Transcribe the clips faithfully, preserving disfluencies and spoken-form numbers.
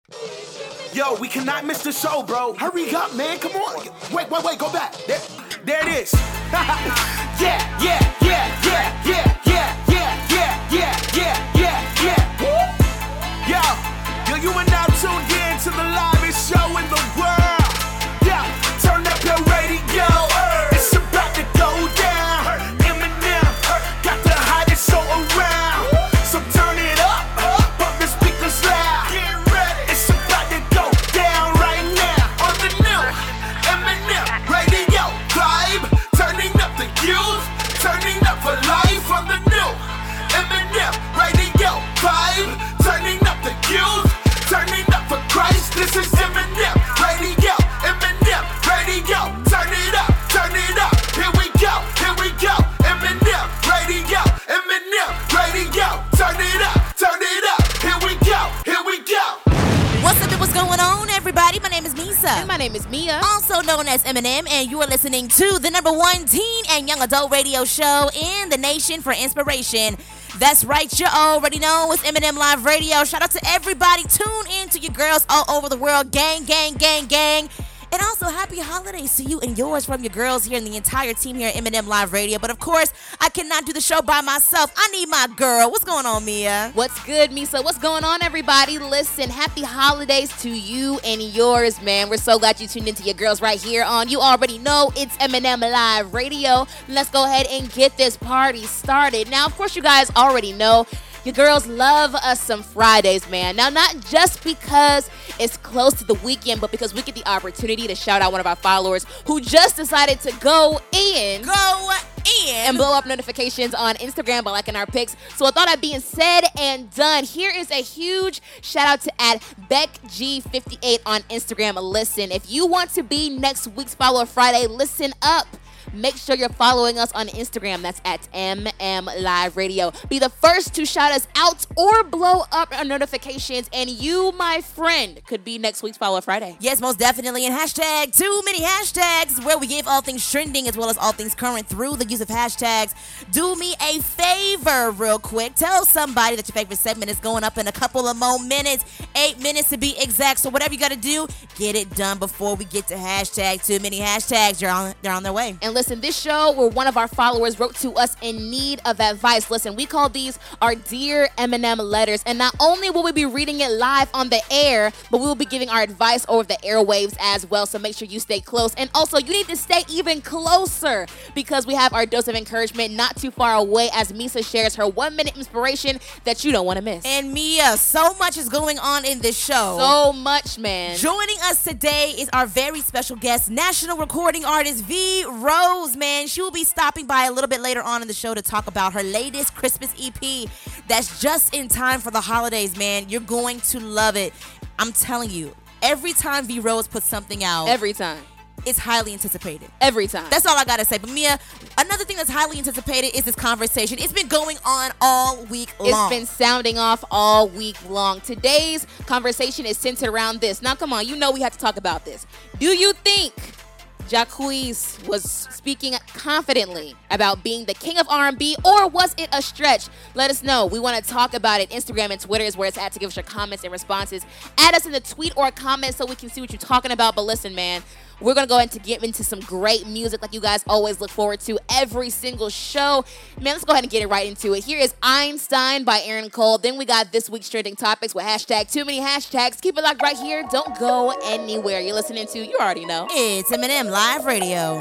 Yo, we cannot miss the show, bro. Hurry up, man. Come on. Wait, wait, wait. Go back. There, there it is. yeah, yeah, yeah, yeah, yeah, yeah, yeah, yeah, yeah, yeah, yeah, yeah. Woo! Yo, yo, you are now tuned in to the livest show in the world. Yeah, turn up your radio. It's about to go down. Eminem got the hottest show around. So turn it up, pump the speakers loud. Get ready. It's about to go down right now on the new Eminem radio vibe. Turning up the youth, turning up for life on the new Eminem radio vibe. Turning up the youth, turning up for Christ. This is Eminem radio, Eminem radio. Turn it up, turn it up. Here we go, here we go. Eminem radio, Eminem radio. Turn it up, turn it up. Here we go, here we go. What's up and what's going on, everybody? My name is Misa. And my name is Mia. Also known as Eminem, and you are listening to the number one teen and young adult radio show in the nation for inspiration. That's right, you already know it's Eminem Live Radio. Shout out to everybody. Tune in to your girls all over the world. Gang, gang, gang, gang. And also, happy holidays to you and yours from your girls here and the entire team here at Eminem Live Radio. But of course, I cannot do the show by myself. I need my girl. What's going on, Mia? What's good, Misa? What's going on, everybody? Listen, happy holidays to you and yours, man. We're so glad you tuned into your girls right here on, you already know, it's Eminem Live Radio. Let's go ahead and get this party started. Now, of course, you guys already know, your girls love us some Fridays, man. Now, not just because it's close to the weekend, but because we get the opportunity to shout out one of our followers who just decided to go in. Go in. And blow up notifications on Instagram by liking our pics. So with all that being said and done, here is a huge shout out to at Beck G fifty-eight on Instagram. Listen, if you want to be next week's Follower Friday, listen up. Make sure you're following us on Instagram. That's at M M Live Radio. Be the first to shout us out or blow up our notifications, and you, my friend, could be next week's Follow Friday. Yes, most definitely. And hashtag too many hashtags is where we give all things trending as well as all things current through the use of hashtags. Do me a favor real quick. Tell somebody that your favorite segment is going up in a couple of more minutes. Eight minutes to be exact. So whatever you got to do, get it done before we get to hashtag too many hashtags. You're on, they're on their way. And listen, this show where one of our followers wrote to us in need of advice. Listen, we call these our Dear Eminem letters. And not only will we be reading it live on the air, but we will be giving our advice over the airwaves as well. So make sure you stay close. And also, you need to stay even closer because we have our dose of encouragement not too far away as Misa shares her one-minute inspiration that you don't want to miss. And Mia, so much is going on in this show. So much, man. Joining us today is our very special guest, national recording artist V Rose, man. She will be stopping by a little bit later on in the show to talk about her latest Christmas E P that's just in time for the holidays, man. You're going to love it. I'm telling you, every time V Rose puts something out, every time, it's highly anticipated. Every time. That's all I gotta say. But Mia, another thing that's highly anticipated is this conversation. It's been going on all week long. It's been sounding off all week long. Today's conversation is centered around this. Now, come on, you know we have to talk about this. Do you think Jacquees was speaking confidently about being the king of R and B, or was it a stretch? Let us know. We want to talk about it. Instagram and Twitter is where it's at to give us your comments and responses. Add us in the tweet or comment so we can see what you're talking about. But listen, man, we're going to go into get into some great music like you guys always look forward to every single show. Man, let's go ahead and get it right into it. Here is Einstein by Aaron Cole. Then we got this week's trending topics with hashtag too many hashtags. Keep it locked right here. Don't go anywhere. You're listening to, you already know, it's Eminem Live Radio.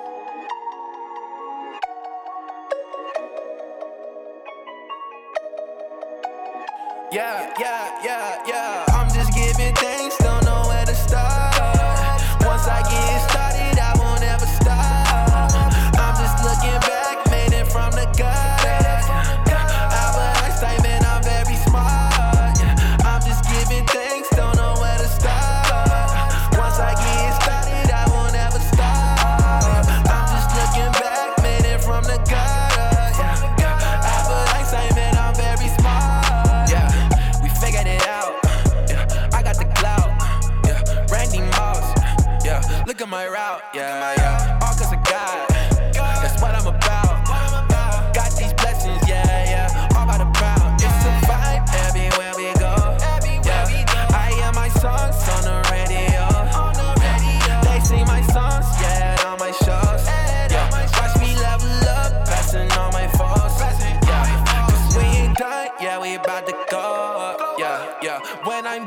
Yeah, yeah, yeah, yeah. I'm just giving thanks, don't know where to start. Once I get started, I won't ever stop. I'm just looking back, made it from the gutter. Albert Einstein, man, I'm very smart. I'm just giving thanks, don't know where to start. Once I get started, I won't ever stop. I'm just looking back, made it from the gutter. Albert Einstein, man, I'm very smart. Yeah, we figured it out. Yeah, I got the clout. Yeah, Randy Moss. Yeah, look at my route. Yeah, yeah, all cause of God. That's what I'm about. Got these blessings. Yeah, yeah, all by the proud. It's a vibe everywhere we go. Yeah, I am myself.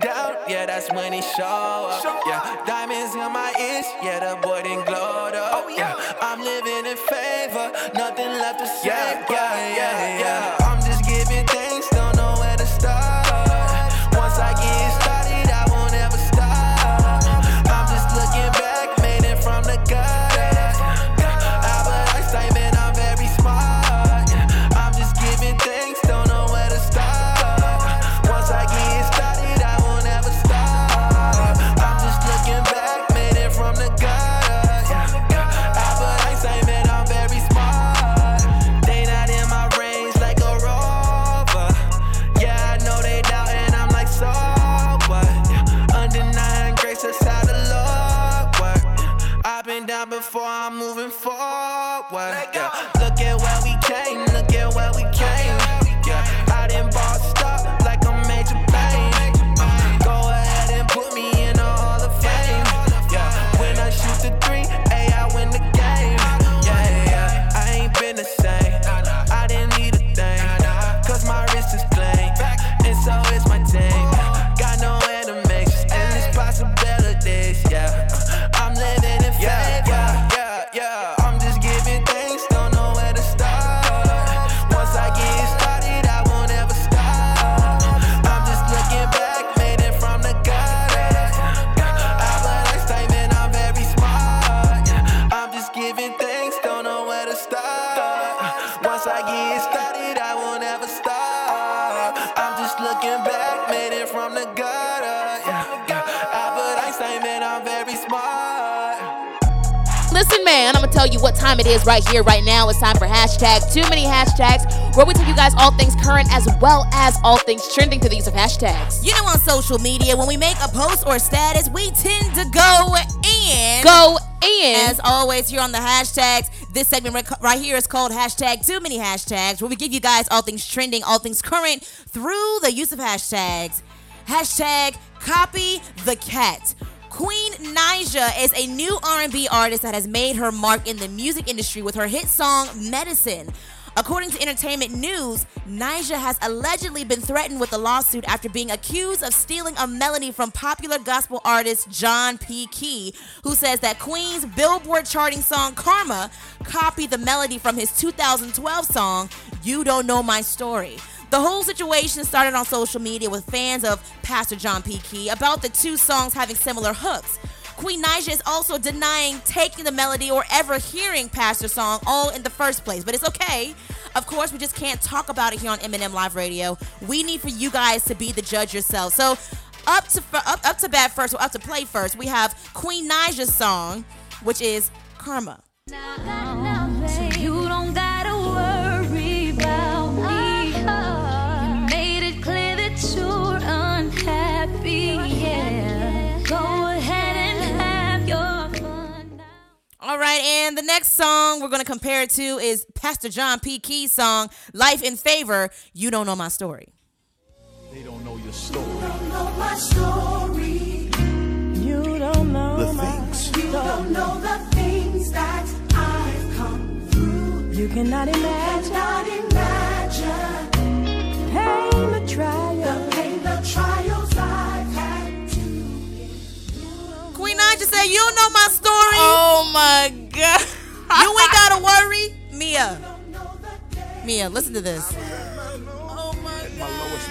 down, yeah, that's when he show up. Yeah, diamonds in my ears, yeah, the boy done glowed up. Yeah, I'm living in favor, nothing left to say. Yeah, yeah, yeah, yeah. I'm just giving thanks, don't know where to start. Once I get started, I won't ever stop. I'm just looking back, made it from the gutter. Albert Einstein, man, I'm very smart. I'm just giving thanks, don't know where to start. Once I get started, I won't ever stop. I'm just looking back, made it from the gutter. Albert Einstein, man, I'm very smart. They not in my range like a rover. Yeah, I know they doubting, I'm like, so what? Undenying grace, that's how the Lord work. I've been down before, I'm moving forward. Yeah. Look at where we came, look at where we came. Yeah. I done bossed up like a major pain. Go ahead and put me in the Hall of Fame. Yeah. When I shoot the three, hey, I win the game. Yeah, yeah. I ain't been the same. I didn't need a thing, cause my wrist is clean, and so is my team. Got no enemies, and it's possibilities, yeah. I'm living in faith, yeah, yeah, yeah. I'm just giving thanks, don't know where to start. Once I get started, I won't ever stop. I'm just looking back, made it from the gutter. Albert Einstein, man, I'm very smart. I'm just giving thanks, don't know where to start. Once I get started, I won't ever stop. I'm just looking back, made it from the gutter. Yeah, yeah. Albert Einstein, man, I'm very smart. Listen, man, I'm gonna tell you what time it is right here, right now. It's time for hashtag Too Many Hashtags, where we tell you guys all things current as well as all things trending through the use of hashtags. You know, on social media, when we make a post or status, we tend to go in. Go in. As always, here on the hashtags, this segment right- right here is called hashtag Too Many Hashtags, where we give you guys all things trending, all things current through the use of hashtags. Hashtag Copy the Cat. Queen Naija is a new R and B artist that has made her mark in the music industry with her hit song, Medicine. According to Entertainment News, Naija has allegedly been threatened with a lawsuit after being accused of stealing a melody from popular gospel artist John P. Key, who says that Queen's Billboard charting song Karma copied the melody from his two thousand twelve song, You Don't Know My Story. The whole situation started on social media with fans of Pastor John P. Key about the two songs having similar hooks. Queen Naija is also denying taking the melody or ever hearing Pastor's song all in the first place, but it's okay. Of course, we just can't talk about it here on M and M Live Radio. We need for you guys to be the judge yourself. So up to up, up to bat first, or up to play first, we have Queen Naija's song, which is Karma. Now, now, now, so you don't gotta worry about me. You made it clear that you're unhappy. Yeah, go ahead and have your fun now. All right, and the next song we're going to compare it to is Pastor John P. Key's song, Life in Favor, You Don't Know My Story. They don't know your story. You don't know my story. You don't know The my things. You don't know the things that I've come through. You cannot imagine. Cannot imagine Pain, the trial. the pain, the trials I've had to endure. Queen Naija said, you don't know my story. Oh my God. You ain't got to worry. Mia, Don't know the day. Mia, listen to this. Oh my My lowest.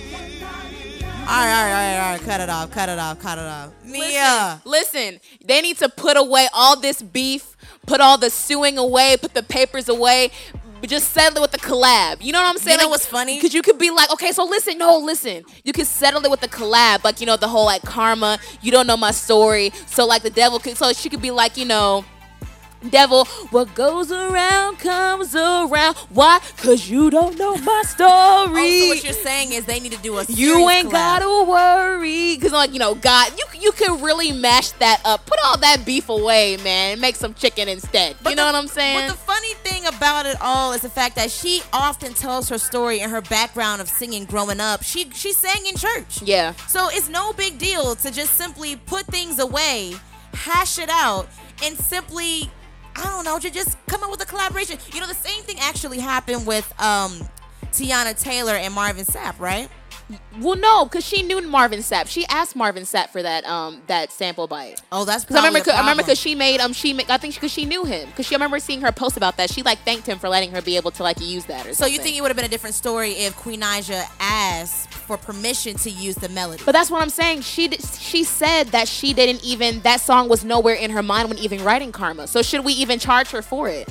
All right, all right, all right, all right. Cut it off, cut it off, cut it off. Mia. Listen, they need to put away all this beef, put all the suing away, put the papers away, but just settle it with the collab. You know what I'm saying? You know what's funny? Because you could be like, okay, so listen, no, listen. You could settle it with the collab, like, you know, the whole like karma, you don't know my story. So like the devil could, so she could be like, you know, devil, what goes around comes around. Why? Because you don't know my story. Also, what you're saying is they need to do a You serious ain't collab. gotta worry, cause like you know, God, you you can really mash that up. Put all that beef away, man, and make some chicken instead. But you know the- what I'm saying? But the funny thing about it all is the fact that she often tells her story and her background of singing growing up. She she sang in church. Yeah. So it's no big deal to just simply put things away, hash it out, and simply, I don't know, to just come up with a collaboration. You know, the same thing actually happened with um, Tiana Taylor and Marvin Sapp, right? Well, no, because she knew Marvin Sapp. She asked Marvin Sapp for that um that sample bite. Oh, that's Because I remember, probably a I remember problem. because she made um she made, I think because she knew him because she I remember seeing her post about that. She like thanked him for letting her be able to like use that or So something. you think it would have been a different story if Queen Naija asked for permission to use the melody? But that's what I'm saying. She did, she said that she didn't even that song was nowhere in her mind when even writing Karma. So should we even charge her for it?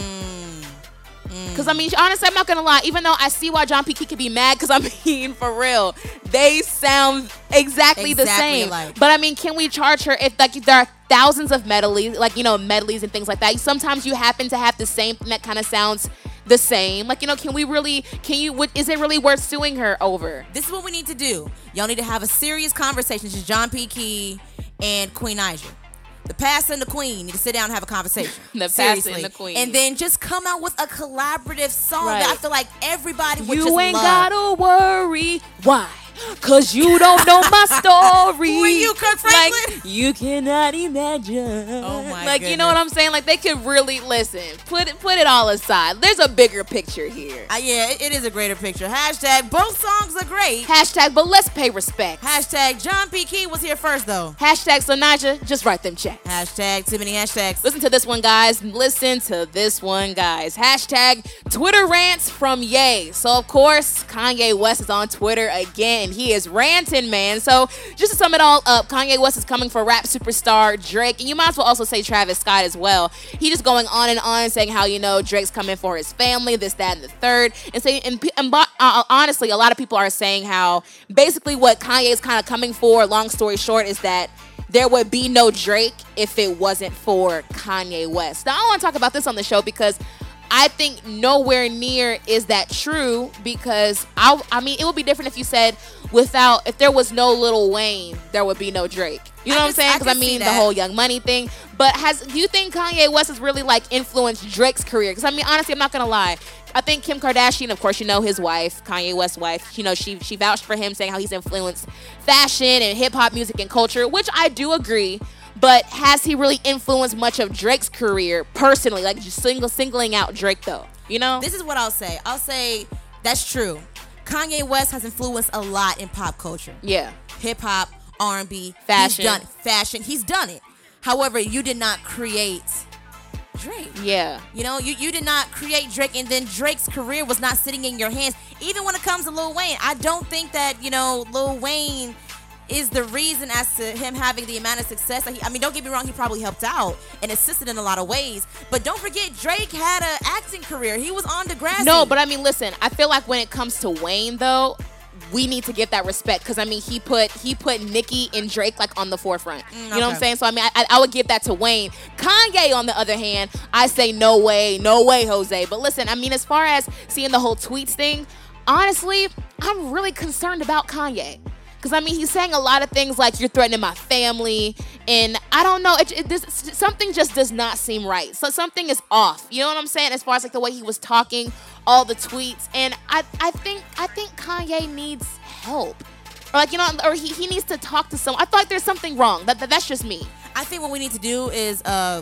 Because I mean, honestly, I'm not gonna lie. Even though I see why John P. Key could be mad, because I mean, for real, they sound exactly, the Exactly same. alike. But I mean, can we charge her if like there are thousands of medleys, like you know, medleys and things like that? Sometimes you happen to have the same thing that kind of sounds the same. Like you know, can we really? Can you? What, is it really worth suing her over? This is what we need to do. Y'all need to have a serious conversation. It's just John P. Key and Queen Naija. The pastor and the queen need to sit down and have a conversation. The pastor Seriously. and the queen. And then just come out with a collaborative song Right. that I feel like everybody would You just ain't love. gotta worry. Why? Cause you don't know my story. Who are you, Kirk Franklin? Like, you cannot imagine. Oh my Like, you know what I'm saying? Like, they could really listen. Put it, put it all aside. There's a bigger picture here. Uh, yeah, it, it is a greater picture. Hashtag both songs are great. Hashtag, but let's pay respect. Hashtag John P. Key was here first though. Hashtag, so Naija, just write them checks. Hashtag too many hashtags. Listen to this one, guys. Listen to this one, guys. Hashtag Twitter rants from Ye. So, of course, Kanye West is on Twitter again. He is ranting, man. So, just to sum it all up, Kanye West is coming for rap superstar Drake. And you might as well also say Travis Scott as well. He just going on and on saying how, you know, Drake's coming for his family, this, that, and the third. And saying, and, and uh, honestly, a lot of people are saying how basically what Kanye is kind of coming for, long story short, is that there would be no Drake if it wasn't for Kanye West. Now, I want to talk about this on the show because I think nowhere near is that true because, I, I mean, it would be different if you said without, if there was no Lil Wayne, there would be no Drake. You know I what I'm can- saying? I Because I, can see mean, the that. whole Young Money thing. But has do you think Kanye West has really, like, influenced Drake's career? Because, I mean, honestly, I'm not going to lie. I think Kim Kardashian, of course, you know his wife, Kanye West's wife, you know, she she vouched for him saying how he's influenced fashion and hip-hop music and culture, which I do agree. But has he really influenced much of Drake's career personally? Like, just single, singling out Drake, though, you know? This is what I'll say. I'll say that's true. Kanye West has influenced a lot in pop culture. Yeah. Hip hop, R and B, Fashion. He's done fashion. He's done it. However, you did not create Drake. Yeah. You know, you, you did not create Drake, and then Drake's career was not sitting in your hands. Even when it comes to Lil Wayne, I don't think that, you know, Lil Wayne is the reason as to him having the amount of success that he, I mean, don't get me wrong, he probably helped out and assisted in a lot of ways. But don't forget, Drake had an acting career. He was on Degrassi. No, but I mean, listen, I feel like when it comes to Wayne, though, we need to give that respect because I mean he put he put Nicki and Drake like on the forefront. You know what I'm okay. saying? So I mean I, I would give that to Wayne. Kanye on the other hand, I say no way, no way, Jose. But listen, I mean as far as seeing the whole tweets thing, honestly, I'm really concerned about Kanye. Because, I mean, he's saying a lot of things like, you're threatening my family. And I don't know. It, it, this, something just does not seem right. So something is off. You know what I'm saying? As far as, like, the way he was talking, all the tweets. And I, I think I think Kanye needs help. Or, like, you know, or he, he needs to talk to someone. I feel like there's something wrong. That, that That's just me. I think what we need to do is uh,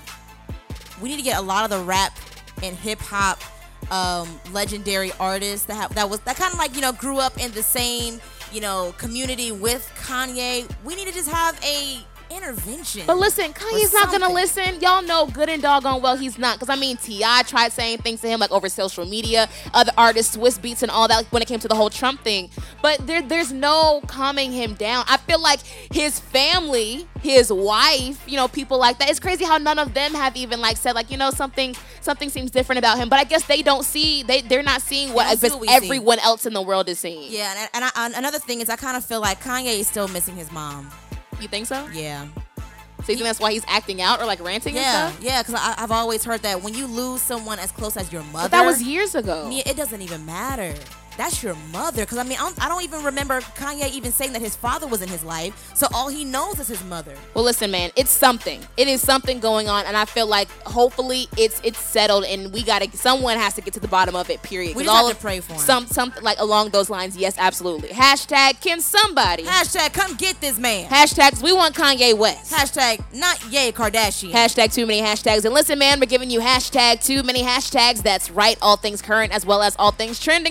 we need to get a lot of the rap and hip hop um, legendary artists that have that was that kind of like you know grew up in the same you know community with Kanye. We need to just have a intervention. But listen, Kanye's not gonna something. listen. Y'all know good and doggone well he's not. Because I mean, T I tried saying things to him like over social media, other artists, Swiss Beats and all that like, when it came to the whole Trump thing. But there, there's no calming him down. I feel like his family, his wife, you know, people like that. It's crazy how none of them have even like said like, you know, something something seems different about him. But I guess they don't see, they, they're not seeing what, don't see I guess what we see. everyone else in the world is seeing. Yeah, and, and, I, and another thing is I kind of feel like Kanye is still missing his mom. You think so? Yeah. So you think that's why he's acting out or like ranting Yeah, and stuff? yeah, because I've always heard that when you lose someone as close as your mother, But that was years ago. yeah, it doesn't even matter. That's your mother. Because, I mean, I don't, I don't even remember Kanye even saying that his father was in his life. So all he knows is his mother. Well, listen, man, it's something. It is something going on, and I feel like hopefully it's it's settled, and we gotta. Someone has to get to the bottom of it. Period. We 'Cause just all have of- to pray for him. Some something like along those lines. Yes, absolutely. Hashtag can somebody. Hashtag come get this man. Hashtags we want Kanye West. Hashtag not Ye Kardashian. Hashtag too many hashtags. And listen, man, we're giving you hashtag too many hashtags. That's right. All things current as well as all things trending. To these have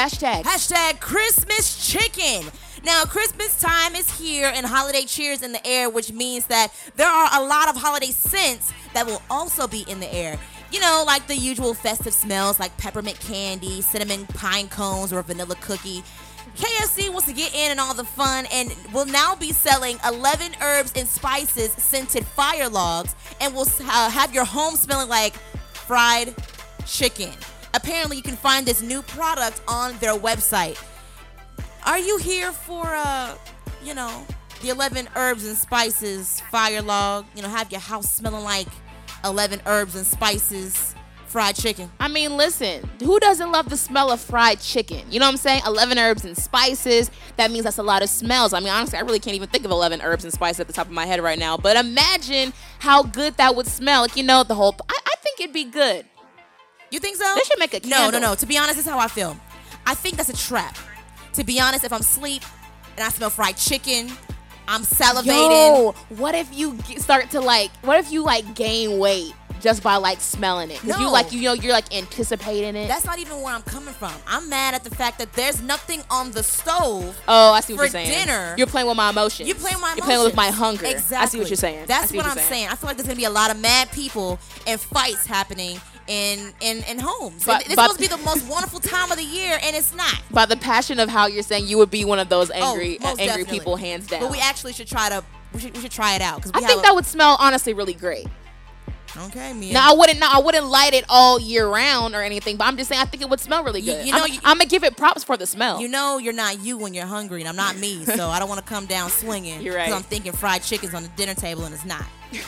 hashtag? Hashtag Christmas chicken. Now, Christmas time is here and holiday cheer is in the air, which means that there are a lot of holiday scents that will also be in the air. You know, like the usual festive smells like peppermint candy, cinnamon pine cones, or a vanilla cookie. K F C wants to get in and all the fun and will now be selling eleven herbs and spices scented fire logs and will uh, have your home smelling like fried chicken. Apparently, you can find this new product on their website. Are you here for, uh, you know, the eleven herbs and spices fire log? You know, have your house smelling like eleven herbs and spices fried chicken. I mean, listen, who doesn't love the smell of fried chicken? You know what I'm saying? eleven herbs and spices. That means that's a lot of smells. I mean, honestly, I really can't even think of eleven herbs and spices at the top of my head right now. But imagine how good that would smell. Like, you know, the whole... I, I think it'd be good. You think so? They should make a candle. No, no, no. To be honest, this is how I feel. I think that's a trap. To be honest, if I'm asleep and I smell fried chicken, I'm salivating. Yo, what if you g- start to like, what if you like gain weight just by like smelling it? Because No. you like, you know, you're like anticipating it. That's not even where I'm coming from. I'm mad at the fact that there's nothing on the stove. Oh, I see what for you're saying. dinner. You're playing with my emotions. You're playing with my You're playing with emotions. my hunger. Exactly. I see what you're saying. I That's see what, you're I'm saying. saying. I feel like there's going to be a lot of mad people and fights happening in in, in homes. But- And it's but- supposed to be the most wonderful time of the year, and it's not. By the passion of how you're saying, you would be one of those angry, oh, most angry definitely. people, hands down. But we actually should try to we should, we should try it out. Cause we I have think a, that would smell honestly really great. Okay, Mia. Now I wouldn't. No, I wouldn't light it all year round or anything. But I'm just saying, I think it would smell really You- good. you know, I'm, you- I'm gonna give it props for the smell. You know you're not you when you're hungry, and I'm not me, so I don't want to come down swinging. You're right. Because I'm thinking fried chicken's on the dinner table, and it's not.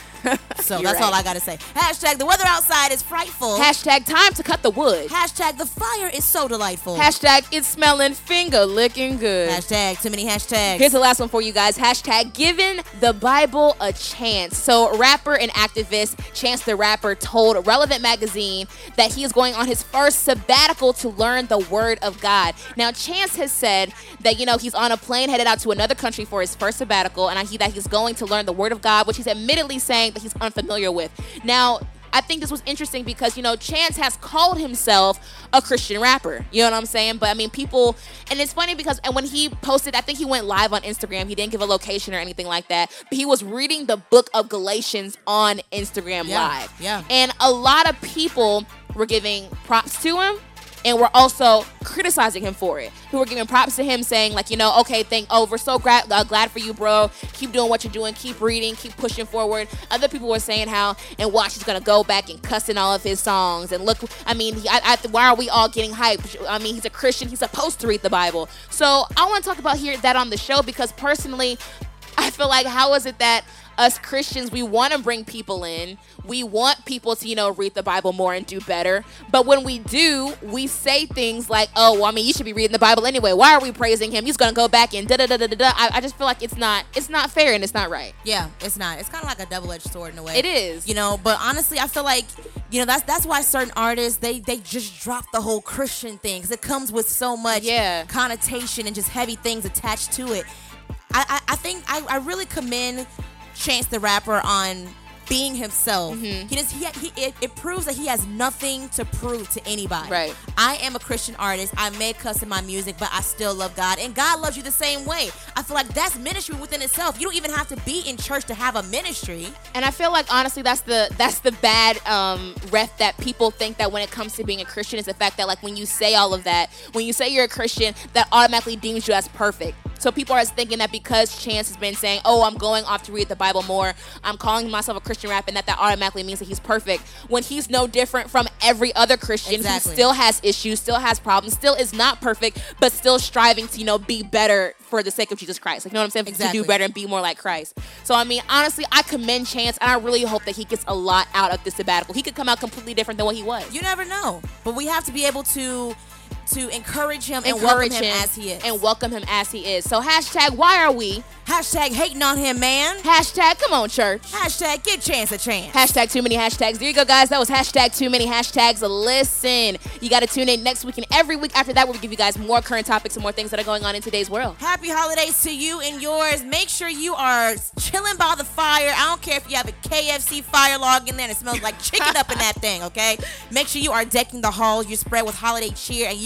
So You're that's all right. I got to say. Hashtag the weather outside is frightful. Hashtag time to cut the wood. Hashtag the fire is so delightful. Hashtag it's smelling finger licking good. Hashtag too many hashtags. Here's the last one for you guys. Hashtag giving the Bible a chance. So rapper and activist Chance the Rapper told Relevant Magazine that he is going on his first sabbatical to learn the word of God. Now, Chance has said that, you know, he's on a plane headed out to another country for his first sabbatical, and he, that he's going to learn the word of God, which he's admittedly saying that he's unfamiliar with. Now, I think this was interesting because, you know, Chance has called himself a Christian rapper. You know what I'm saying? But I mean, people, and it's funny because, and when he posted, I think he went live on Instagram. He didn't give a location or anything like that. But he was reading the book of Galatians on Instagram Yeah, Live. yeah. And a lot of people were giving props to him and were also criticizing him for it. Who were giving props to him, saying like, you know, okay, thank, oh, we're so gra- uh, glad for you, bro. Keep doing what you're doing. Keep reading. Keep pushing forward. Other people were saying how, and watch, he's gonna go back and cuss in all of his songs. And look, I mean, he, I, I, why are we all getting hyped? I mean, he's a Christian. He's supposed to read the Bible. So I want to talk about here that on the show because personally, I feel like how is it that us Christians, we want to bring people in. We want people to, you know, read the Bible more and do better. But when we do, we say things like, oh, well, I mean, you should be reading the Bible anyway. Why are we praising him? He's going to go back and da-da-da-da-da. I, I just feel like it's not, it's not fair and it's not right. Yeah, it's not. It's kind of like a double-edged sword in a way. It is. You know, but honestly, I feel like, you know, that's that's why certain artists, they they just drop the whole Christian thing because it comes with so much Yeah. connotation and just heavy things attached to it. I, I, I think I, I really commend Chance the Rapper on being himself. Mm-hmm. He just he, he it, it proves that he has nothing to prove to anybody. Right. I am a Christian artist. I may cuss in my music, but I still love God, and God loves you the same way. I feel like that's ministry within itself. You don't even have to be in church to have a ministry. And I feel like honestly that's the that's the bad um ref that people think that when it comes to being a Christian is the fact that like when you say all of that, when you say you're a Christian, that automatically deems you as perfect. So people are thinking that because Chance has been saying, oh, I'm going off to read the Bible more, I'm calling myself a Christian rap, and that that automatically means that he's perfect, when he's no different from every other Christian Exactly. who still has issues, still has problems, still is not perfect, but still striving to, you know, be better for the sake of Jesus Christ. Like, you know what I'm saying? Exactly. To do better and be more like Christ. So, I mean, honestly, I commend Chance, and I really hope that he gets a lot out of this sabbatical. He could come out completely different than what he was. You never know, but we have to be able to to encourage him and Encourage welcome him, as he is. And welcome him as he is. So, hashtag, why are we? Hashtag hating on him, man. Hashtag, come on, church. Hashtag give Chance a chance. Hashtag too many hashtags. There you go, guys. That was hashtag too many hashtags. Listen, you got to tune in next week and every week after that, where we give you guys more current topics and more things that are going on in today's world. Happy holidays to you and yours. Make sure you are chilling by the fire. I don't care if you have a K F C fire log in there and it smells like chicken up in that thing, okay? Make sure you are decking the halls. You're spread with holiday cheer and you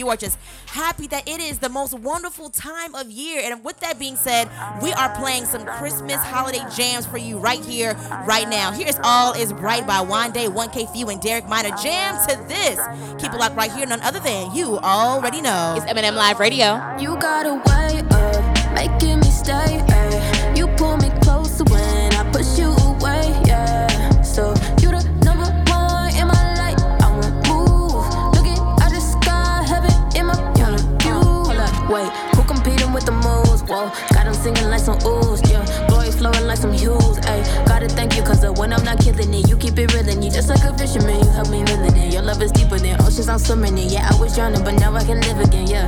are just happy that it is the most wonderful time of year. And with that being said, we are playing some Christmas holiday jams for you right here, right now. Here's All Is Bright by Wande, one K Few, and Derek Minor. Jam to this. Keep it locked right here, none other than You Already Know. It's Eminem Live Radio. You got a way of making me stay, ay. You pull me closer when I push you away, yeah. So you the number one in my life. I won't move. Looking at the sky, heaven in my view. Hold up, wait, who competing with the moves? Whoa, got them singing like some oohs, yeah. Glory flowing like some hues, ay. Gotta thank you, cause when I'm not killing it, you keep it real in you. Just like a fisherman, you help me reel it in. Your love is deeper than oceans I'm swimming in. Yeah, I was drowning, but now I can live again, yeah.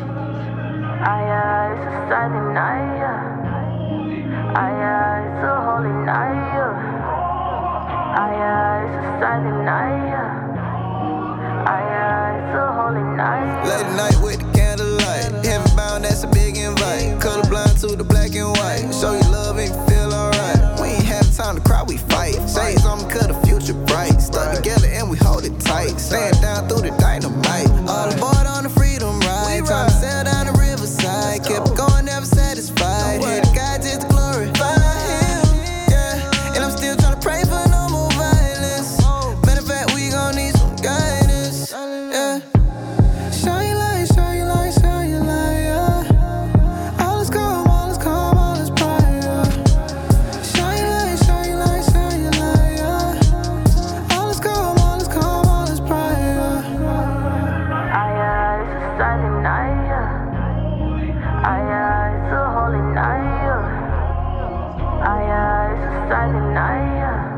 I, uh, it's a Saturday night, yeah. I, uh, it's a holy night, yeah. I, uh, it's a Saturday night, yeah. I, uh, it's a holy night. Late night with the candlelight. Heaven bound, that's a big invite. Colorblind to the black and white. Show you love and you feel alright. We ain't have time to cry, we fight. Shades on me, cut the future bright. Stuck together and we hold it tight. Stand down through the dynamite. All aboard on the freedom ride. Trying to sail down the riverside. Kept going, never satisfied. Here the guy just glorify him. Yeah, and I'm still trying to pray for no more violence. Matter of fact, we gon' need some guidance. Yeah. Shine your light, shine your light, shine your light, yeah. All is calm, all is calm, all is bright, yeah. Shine your light, shine your light, shine your light, yeah. All is calm, all is calm, all is bright, yeah. I, uh, it's a Saturday night, yeah. I, uh, it's a holy night, yeah. I, uh, it's a Saturday night,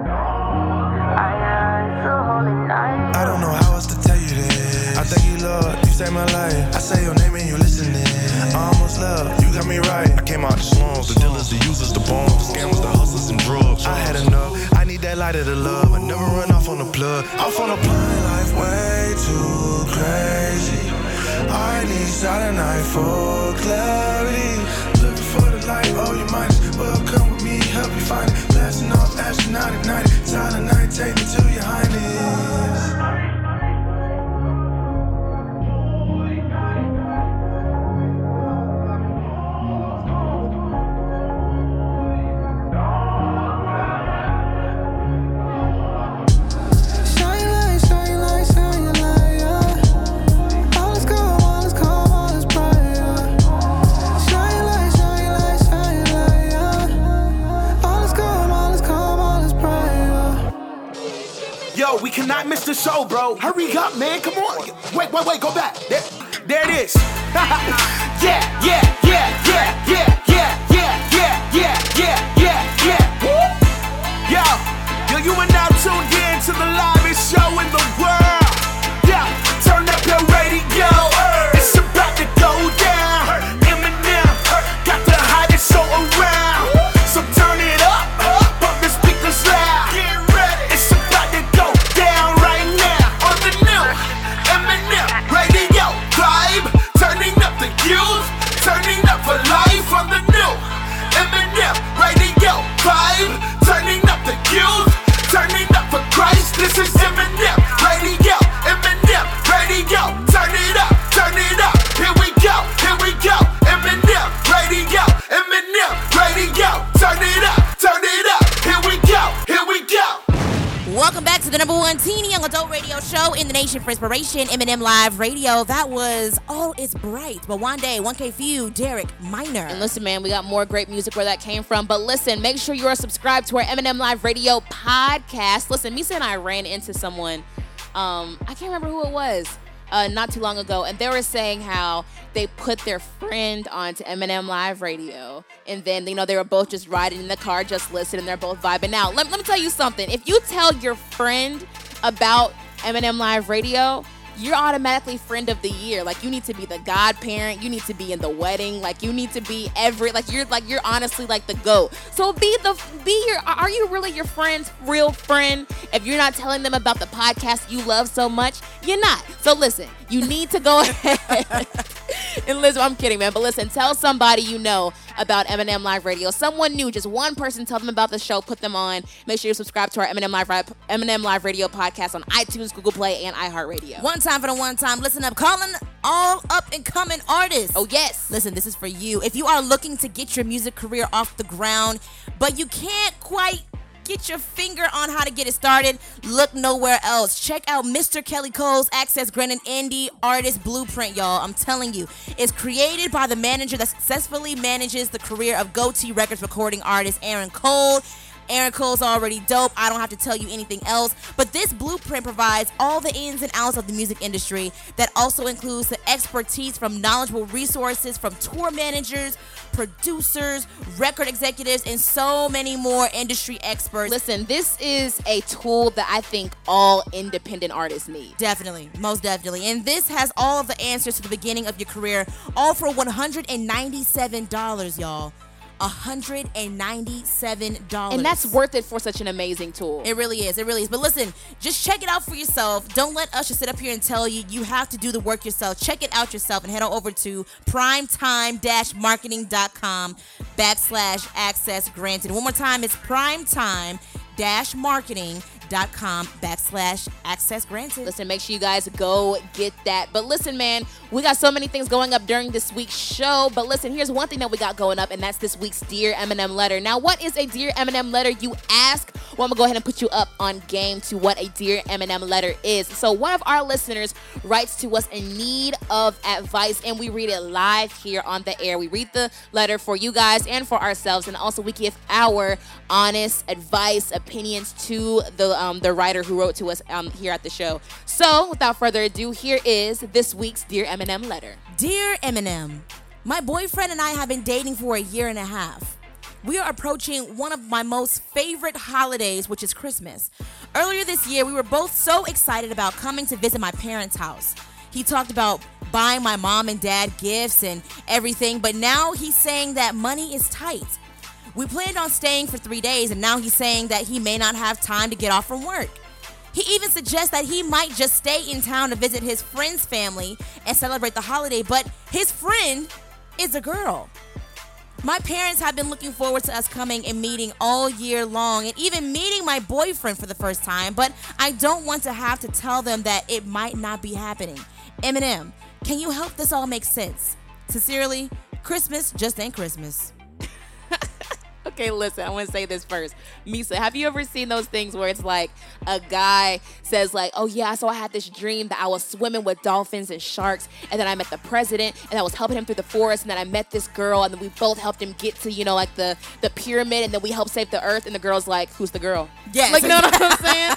yeah. I, uh, it's a holy night. I don't know how else to tell you this. I thank you, Lord, you saved my life. I say your name and you listening. I almost love, you got me right. I came out the slums, the dealers, the users, the bombs, the scammers, the hustlers, and drugs. I had enough, I need that light of the love. I never run off on the plug. Off on the plane, life way too crazy. I need Saturday night for clarity. Looking for the light, oh you might as well come with me, help you find it. Blasting off, astronaut ignited. Silent night, take me to your highness. We cannot miss the show, bro. Hurry up, man. Come on. Wait, wait, wait. Go back. There, there it is. yeah, yeah, yeah, yeah, yeah, yeah, yeah, yeah, yeah, yeah, yeah, yeah. Woo. Yo, yo, you are now tuned in to the livest show in the world. Yeah, turn up your radio. It's about to go down. Eminem got the hottest show around. So turn it up. Pump the speakers loud. Get ready. It's about to go down right now on the new Eminem radio vibe. Turning up the youth, turning up for life on the new Eminem radio vibe. Turning up the youth, turning up for Christ. This is Eminem radio, Eminem radio. Turn it up, turn it up. Here we go, here we go. Eminem radio, Eminem radio. Turn it up, turn it up. Here we go, here we go. Welcome back to the number one teen young adult radio show in the nation for inspiration, Eminem Live Radio. That was All Is Bright by Wande, one K Few, Derek Minor. And listen, man, we got more great music where that came from. But listen, make sure you are subscribed to our Eminem Live Radio podcast. Listen, Misa and I ran into someone, um, I can't remember who it was, uh, not too long ago, and they were saying how they put their friend onto Eminem Live Radio, and then, you know, they were both just riding in the car, just listening, and they're both vibing out. Let, let me tell you something. If you tell your friend about Eminem Live Radio, you're automatically friend of the year. Like, you need to be the godparent. You need to be in the wedding. Like, you need to be every, like, you're, like, you're honestly, like, the GOAT. So be the, be your, are you really your friend's real friend? If you're not telling them about the podcast you love so much, you're not. So listen, you need to go ahead and listen. I'm kidding, man. But listen, tell somebody you know about Eminem Live Radio. Someone new, just one person, tell them about the show, put them on. Make sure you subscribe to our Eminem Live, Eminem Live Radio podcast on iTunes, Google Play, and iHeartRadio. One time for the one time. Listen up. Calling all up-and-coming artists. Oh, yes. Listen, this is for you. If you are looking to get your music career off the ground, but you can't quite get your finger on how to get it started, look nowhere else. Check out Mister Kelly Cole's Access Granted Indie Artist Blueprint, y'all. I'm telling you. It's created by the manager that successfully manages the career of Go-T Records recording artist Aaron Cole. Aaron Cole's already dope. I don't have to tell you anything else. But this blueprint provides all the ins and outs of the music industry that also includes the expertise from knowledgeable resources from tour managers, producers, record executives, and so many more industry experts. Listen, this is a tool that I think all independent artists need. Definitely. Most definitely. And this has all of the answers to the beginning of your career, all for one hundred ninety-seven dollars, y'all. one hundred ninety-seven dollars. And that's worth it for such an amazing tool. It really is. It really is. But listen, just check it out for yourself. Don't let us just sit up here and tell you. You have to do the work yourself. Check it out yourself and head on over to primetime-marketing.com backslash access granted. One more time, it's primetime-marketing.com dot com backslash access granted. Listen, make sure you guys go get that. But listen, man, we got so many things going up during this week's show. But listen, here's one thing that we got going up, and that's this week's Dear Eminem letter. Now, what is a Dear Eminem letter, you ask? Well, I'm going to go ahead and put you up on game to what a Dear Eminem letter is. So one of our listeners writes to us in need of advice, and we read it live here on the air. We read the letter for you guys and for ourselves, and also we give our honest advice, opinions to the Um, the writer who wrote to us um, here at the show. So, without further ado, here is this week's Dear Eminem letter. Dear Eminem, my boyfriend and I have been dating for a year and a half. We are approaching one of my most favorite holidays, which is Christmas. Earlier this year, we were both so excited about coming to visit my parents' house. He talked about buying my mom and dad gifts and everything, but now he's saying that money is tight. We planned on staying for three days, and now he's saying that he may not have time to get off from work. He even suggests that he might just stay in town to visit his friend's family and celebrate the holiday, but his friend is a girl. My parents have been looking forward to us coming and meeting all year long, and even meeting my boyfriend for the first time, but I don't want to have to tell them that it might not be happening. Eminem, can you help this all make sense? Sincerely, Christmas just ain't Christmas. Okay, listen, I want to say this first. Misa, have you ever seen those things where it's like a guy says like, oh yeah, so I had this dream that I was swimming with dolphins and sharks, and then I met the president, and I was helping him through the forest, and then I met this girl, and then we both helped him get to, you know, like the, the pyramid, and then we helped save the earth, and the girl's like, who's the girl? Yes. Like, you know what I'm saying?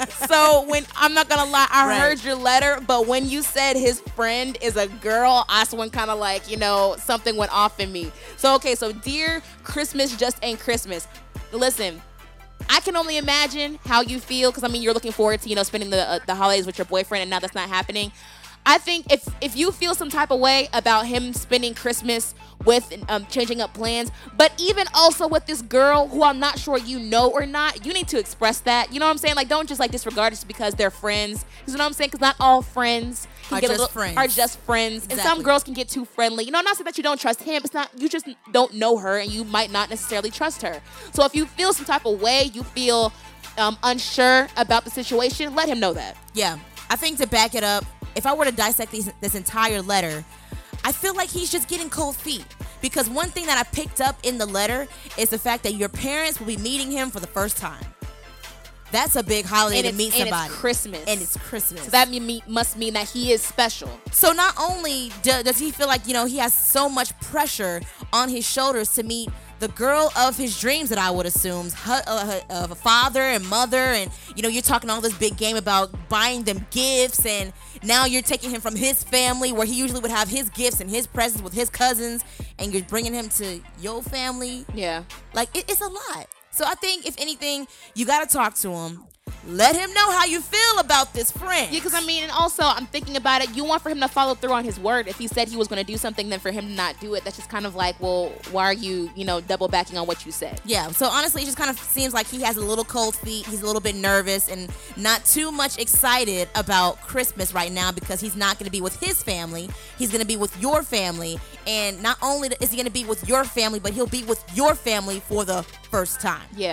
So when, I'm not going to lie, I Right. heard your letter, but when you said his friend is a girl, that's when kind of like, you know, something went off in me. So, okay, so dear Christmas just ain't Christmas. Listen, I can only imagine how you feel, because I mean, you're looking forward to, you know, spending the uh, the holidays with your boyfriend, and now that's not happening. I think if if you feel some type of way about him spending Christmas with um, changing up plans, but even also with this girl who I'm not sure you know or not, you need to express that. You know what I'm saying? Like, don't just like disregard it just because they're friends. You know what I'm saying? Because not all friends can Are get just a little, friends. are just friends, and some Exactly. girls can get too friendly. You know, not saying that you don't trust him. It's not, you just don't know her, and you might not necessarily trust her. So if you feel some type of way, you feel um, unsure about the situation, let him know that. Yeah, I think to back it up, if I were to dissect these, this entire letter, I feel like he's just getting cold feet. Because one thing that I picked up in the letter is the fact that your parents will be meeting him for the first time. That's a big holiday And to it's- meet and it's somebody. Christmas. And it's Christmas. So that mean, must mean that he is special. So not only do, does he feel like, you know, he has so much pressure on his shoulders to meet the girl of his dreams, that I would assume, her, uh, her, uh, a father and mother, and, you know, you're talking all this big game about buying them gifts, and now you're taking him from his family where he usually would have his gifts and his presents with his cousins, and you're bringing him to your family. Yeah. Like, it, it's a lot. So I think, if anything, you got to talk to him. Let him know how you feel about this friend. Yeah, because I mean, and also I'm thinking about it. You want for him to follow through on his word. If he said he was going to do something, then for him to not do it, that's just kind of like, well, why are you, you know, double backing on what you said? Yeah, so honestly, it just kind of seems like he has a little cold feet. He's a little bit nervous and not too much excited about Christmas right now, because he's not going to be with his family. He's going to be with your family. And not only is he going to be with your family, but he'll be with your family for the first time. Yeah.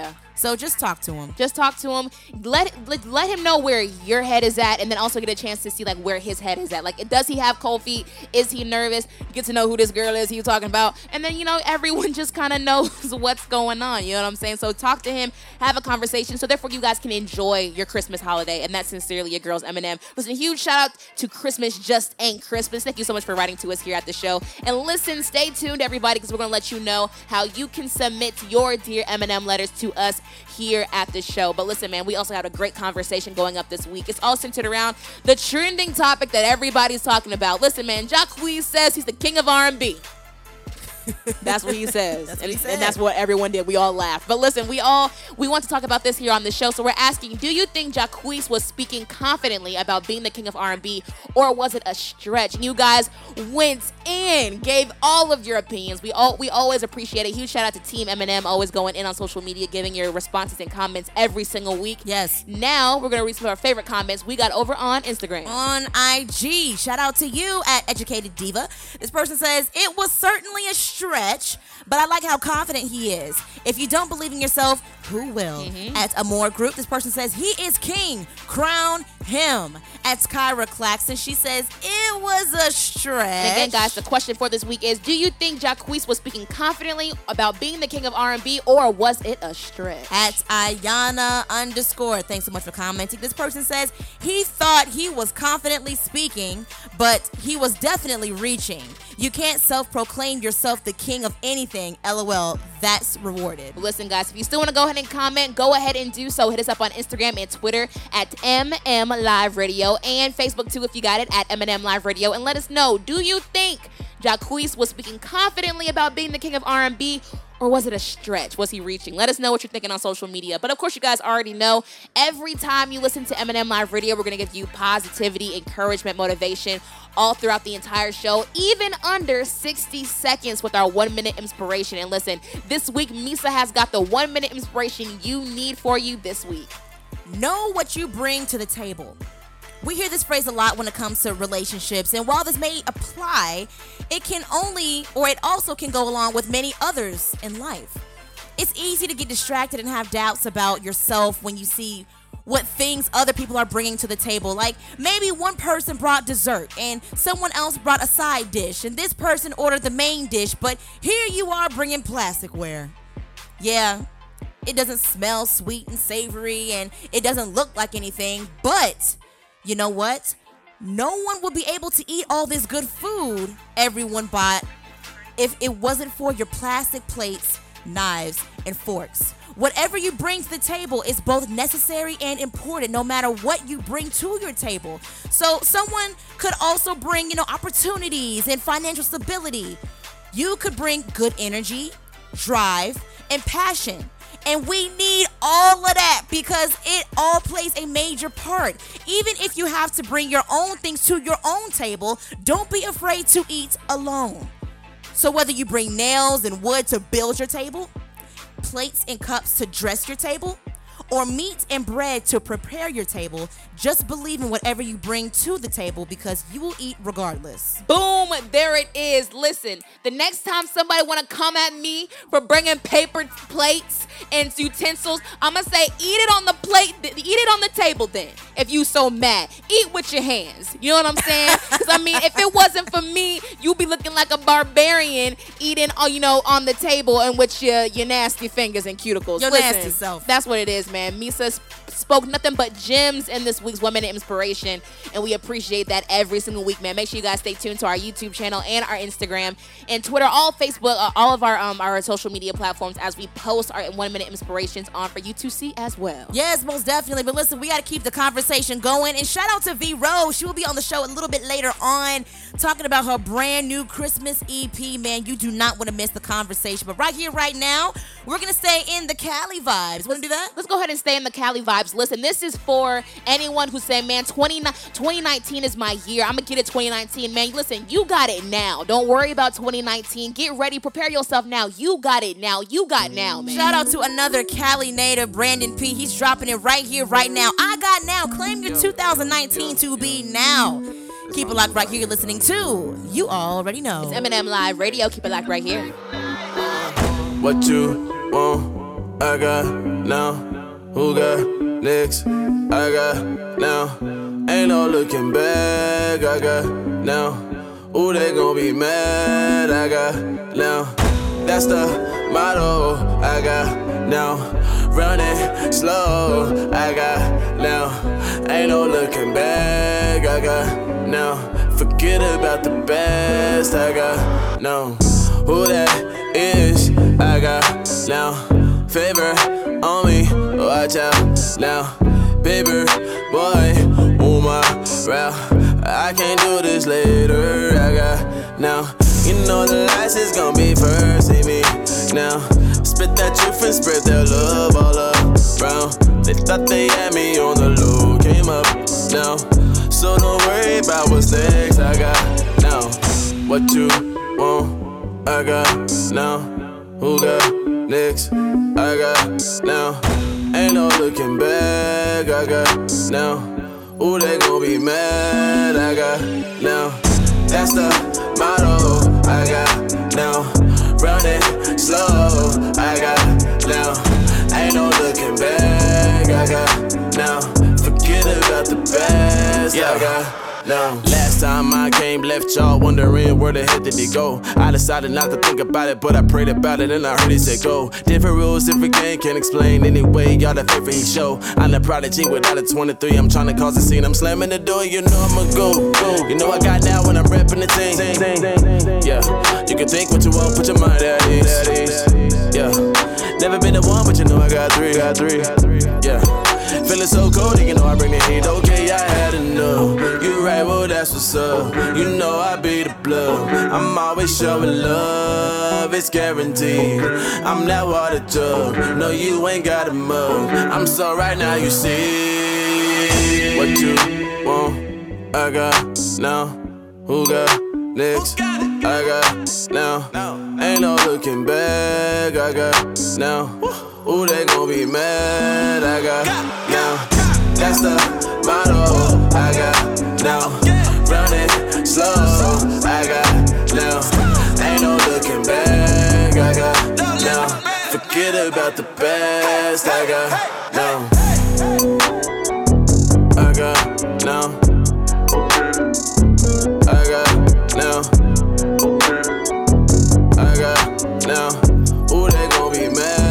So just talk to him. Just talk to him. Let, let let him know where your head is at, and then also get a chance to see like where his head is at. Like, does he have cold feet? Is he nervous? Get to know who this girl is he's talking about, and then you know everyone just kind of knows what's going on. You know what I'm saying? So talk to him, have a conversation, so therefore you guys can enjoy your Christmas holiday. And that's sincerely your girls, Eminem. Listen, huge shout out to Christmas Just Ain't Christmas. Thank you so much for writing to us here at the show. And listen, stay tuned, everybody, because we're gonna let you know how you can submit your Dear Eminem letters to us here at the show. But listen, man, we also had a great conversation going up this week. It's all centered around the trending topic that everybody's talking about. Listen, man, Jacquees says he's the king of R and B. That's what he says. That's what and, he said. and that's what everyone did. We all laughed. But listen, we all we want to talk about this here on the show. So we're asking, do you think Jacquees was speaking confidently about being the king of R and B, or was it a stretch? And you guys went in, gave all of your opinions. We all we always appreciate it. Huge shout out to Team Eminem, always going in on social media, giving your responses and comments every single week. Yes. Now we're gonna read some of our favorite comments we got over on Instagram. On I G, shout out to you at Educated Diva. This person says, it was certainly a stretch, but I like how confident he is. If you don't believe in yourself, who will? Mm-hmm. At Amore Group, this person says, he is king. Crown him. At Kyra Claxton, she says, it was a stretch. And again, guys, the question for this week is, do you think Jacquees was speaking confidently about being the king of R and B, or was it a stretch? At Ayana underscore, thanks so much for commenting. This person says, he thought he was confidently speaking, but he was definitely reaching. You can't self-proclaim yourself the king of anything. LOL, that's rewarded. Listen, guys, if you still want to go ahead and comment, go ahead and do so. Hit us up on Instagram and Twitter at M M Live Radio, and Facebook too if you got it, at Eminem Live Radio. And let us know, do you think Jacquees was speaking confidently about being the king of R and B, or was it a stretch? Was he reaching? Let us know what you're thinking on social media. But of course, you guys already know, every time you listen to Eminem Live Radio, we're going to give you positivity, encouragement, motivation, all throughout the entire show, even under sixty seconds with our one-minute inspiration. And listen, this week, Misa has got the one-minute inspiration you need for you this week. Know what you bring to the table. We hear this phrase a lot when it comes to relationships, and while this may apply, it can only, or it also can go along with many others in life. It's easy to get distracted and have doubts about yourself when you see what things other people are bringing to the table. Like, maybe one person brought dessert and someone else brought a side dish, and this person ordered the main dish, but here you are bringing plasticware. Yeah, it doesn't smell sweet and savory, and it doesn't look like anything, but you know what? No one would be able to eat all this good food everyone bought if it wasn't for your plastic plates, knives, and forks. Whatever you bring to the table is both necessary and important, no matter what you bring to your table. So someone could also bring, you know, opportunities and financial stability. You could bring good energy, drive, and passion. And we need all of that because it all plays a major part. Even if you have to bring your own things to your own table, don't be afraid to eat alone. So whether you bring nails and wood to build your table, plates and cups to dress your table, or meat and bread to prepare your table, just believe in whatever you bring to the table because you will eat regardless. Boom, there it is. Listen, the next time somebody want to come at me for bringing paper plates and utensils, I'm going to say, eat it on the plate, eat it on the table then, if you so mad. Eat with your hands. You know what I'm saying? Because, I mean, if it wasn't for me, you'd be looking like a barbarian eating, you know, on the table and with your, your nasty fingers and cuticles. Your Listen, nasty self. That's what it is, man. Misa spoke nothing but gems in this week's One Minute Inspiration, and we appreciate that every single week, man. Make sure you guys stay tuned to our YouTube channel and our Instagram and Twitter, all Facebook, uh, all of our um our social media platforms as we post our One Minute Inspirations on for you to see as well. Yes, most definitely. But listen, we got to keep the conversation going. And shout out to V Rose. She will be on the show a little bit later on talking about her brand new Christmas E P. Man, you do not want to miss the conversation. But right here, right now, we're going to stay in the Cali vibes. Want to do that? Let's go ahead and stay in the Cali vibes. Listen, this is for anyone who's saying, man, twenty nineteen is my year. I'm going to get it twenty nineteen. Man, listen, you got it now. Don't worry about twenty nineteen. Get ready. Prepare yourself now. You got it now. You got now, man. Shout out to another Cali native, Brandon P. He's dropping it right here, right now. I got now. Claim your two thousand nineteen to be now. Keep it locked right here. You're listening to You Already Know. It's Eminem Live Radio. Keep it locked right here. What you want? I got now? Who got next? I got now. Ain't no looking back. I got now. Ooh, they gon' be mad. I got now. That's the motto. I got now. Running slow. I got now. Ain't no looking back. I got now. Forget about the past. I got now. Who that is? I got now. Favor on me. Watch out now. Paper boy. Oh my route. I can't do this later. I got now. You know the lights is gon' be first in me now. Spit that truth and spread that love all around. They thought they had me on the low, came up now. So don't worry about what's next. I got now. What you want? I got now. Who got next? I got now. Ain't no looking back. I got now. Ooh, they gon' be mad. I got now. That's the motto. I got now. Running slow. I got now. Ain't no looking back. I got now. Forget about the past. Yeah. I got now. Last time I came, left y'all wondering where the heck did it go. I decided not to think about it, but I prayed about it and I heard it say go. Different rules, different game, can't explain anyway. Y'all the favorite he show. I'm the prodigy without a twenty-three. I'm trying to cause a scene. I'm slamming the door, you know I'ma go. go. You know I got now when I'm repping the team. Yeah, you can think what you want, put your mind at ease. Yeah, never been the one, but you know I got three. Got three. Yeah. Feeling so cold, you know I bring the heat. Okay, I had enough. You right, well that's what's up. You know I be the blood. I'm always showing love, it's guaranteed. I'm that water jug. No, you ain't got a mug. I'm so right now, you see what you want. I got now. Who got next? I got now. Ain't no looking back. I got now. Ooh, they gon' be mad. I got now. That's the motto. I got now. Running slow. I got now. Ain't no looking back. I got now. Forget about the past. I got now. I got now. I got now. I got now. Ooh, they gon' be mad.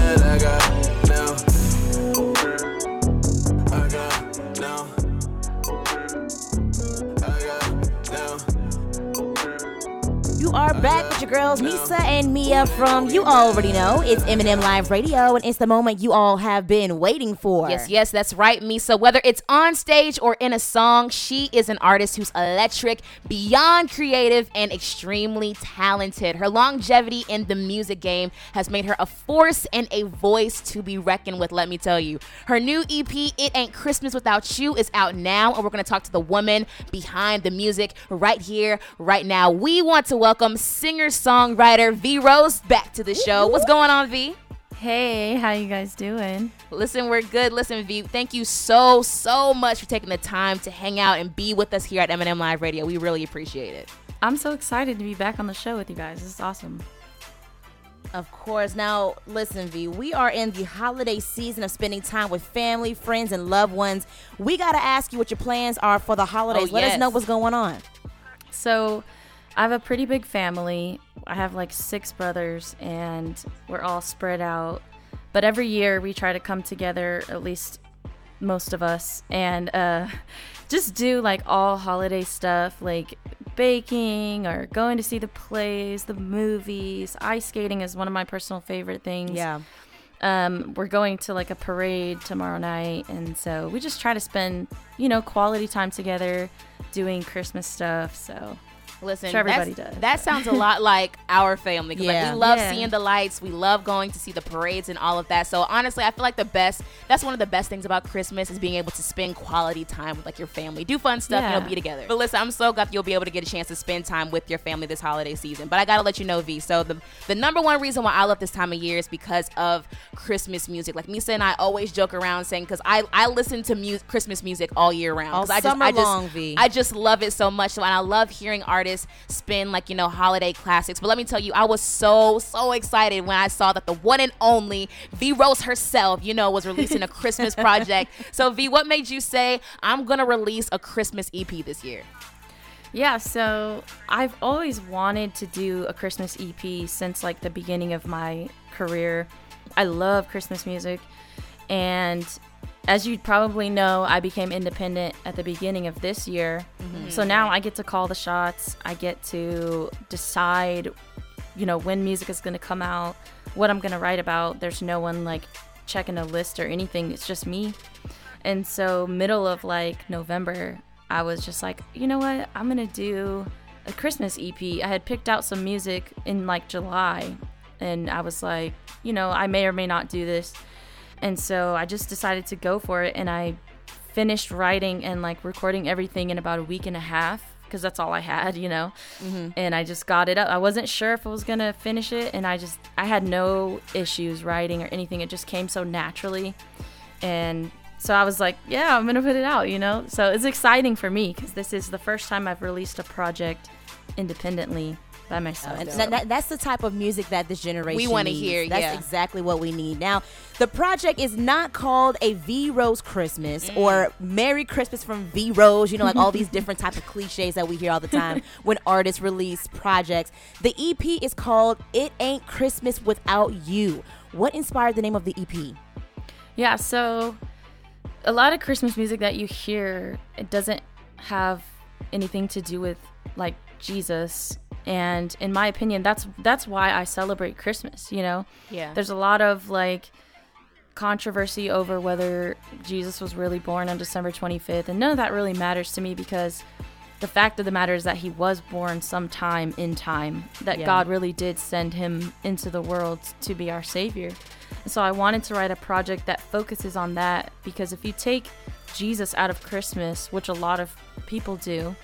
You are back with your girls, Misa and Mia from You Already Know. It's Eminem Live Radio, and it's the moment you all have been waiting for. Yes, yes, that's right, Misa. Whether it's on stage or in a song, she is an artist who's electric, beyond creative, and extremely talented. Her longevity in the music game has made her a force and a voice to be reckoned with, let me tell you. Her new E P, It Ain't Christmas Without You, is out now, and we're going to talk to the woman behind the music right here, right now. We want to welcome singer-songwriter V Rose back to the show. What's going on, V? Hey, how you guys doing? Listen, we're good. Listen, V, thank you so, so much for taking the time to hang out and be with us here at Eminem Live Radio. We really appreciate it. I'm so excited to be back on the show with you guys. This is awesome. Of course. Now, listen, V, we are in the holiday season of spending time with family, friends, and loved ones. We got to ask you what your plans are for the holidays. Oh, Let yes. us know what's going on. So, I have a pretty big family. I have like six brothers, and we're all spread out. But every year we try to come together, at least most of us, and uh, just do like all holiday stuff, like baking or going to see the plays, the movies. Ice skating is one of my personal favorite things. Yeah. Um, we're going to like a parade tomorrow night, and so we just try to spend, you know, quality time together doing Christmas stuff. So Listen, sure everybody that's, does. that sounds a lot like our family. 'Cause, Yeah. like, we love Yeah. seeing the lights. We love going to see the parades and all of that. So honestly, I feel like the best, that's one of the best things about Christmas is being able to spend quality time with like your family. Do fun stuff, Yeah. you know, be together. But listen, I'm so glad you'll be able to get a chance to spend time with your family this holiday season. But I got to let you know, V, so the, the number one reason why I love this time of year is because of Christmas music. Like Misa and I always joke around saying, because I, I listen to mu- Christmas music all year round. All 'Cause I just, summer I just, long, V. I just love it so much. So, and I love hearing artists artists spin like, you know, holiday classics. But let me tell you, I was so, so excited when I saw that the one and only V Rose herself, you know, was releasing a Christmas project. So V, what made you say, I'm going to release a Christmas E P this year? Yeah, so I've always wanted to do a Christmas E P since like the beginning of my career. I love Christmas music, and as you probably know, I became independent at the beginning of this year. Mm-hmm. So now I get to call the shots. I get to decide, you know, when music is going to come out, what I'm going to write about. There's no one like checking a list or anything. It's just me. And so middle of like November, I was just like, you know what? I'm going to do a Christmas E P. I had picked out some music in like July, and I was like, you know, I may or may not do this. And so I just decided to go for it, and I finished writing and like recording everything in about a week and a half, because that's all I had, you know. Mm-hmm. And I just got it up. I wasn't sure if I was going to finish it, and I just, I had no issues writing or anything. It just came so naturally. And so I was like, yeah, I'm going to put it out, you know. So it's exciting for me, because this is the first time I've released a project independently by myself. And that, that, that's the type of music that this generation we want to needs. hear. That's yeah. exactly what we need. Now, the project is not called a V Rose Christmas mm. or Merry Christmas from V Rose. You know, like all these different type of cliches that we hear all the time when artists release projects. The E P is called It Ain't Christmas Without You. What inspired the name of the E P? Yeah, so a lot of Christmas music that you hear, it doesn't have anything to do with like Jesus. And in my opinion, that's that's why I celebrate Christmas, you know? Yeah. There's a lot of like controversy over whether Jesus was really born on December twenty-fifth, and none of that really matters to me, because the fact of the matter is that he was born sometime in time, that Yeah. God really did send him into the world to be our savior. And so I wanted to write a project that focuses on that, because if you take Jesus out of Christmas, which a lot of people do,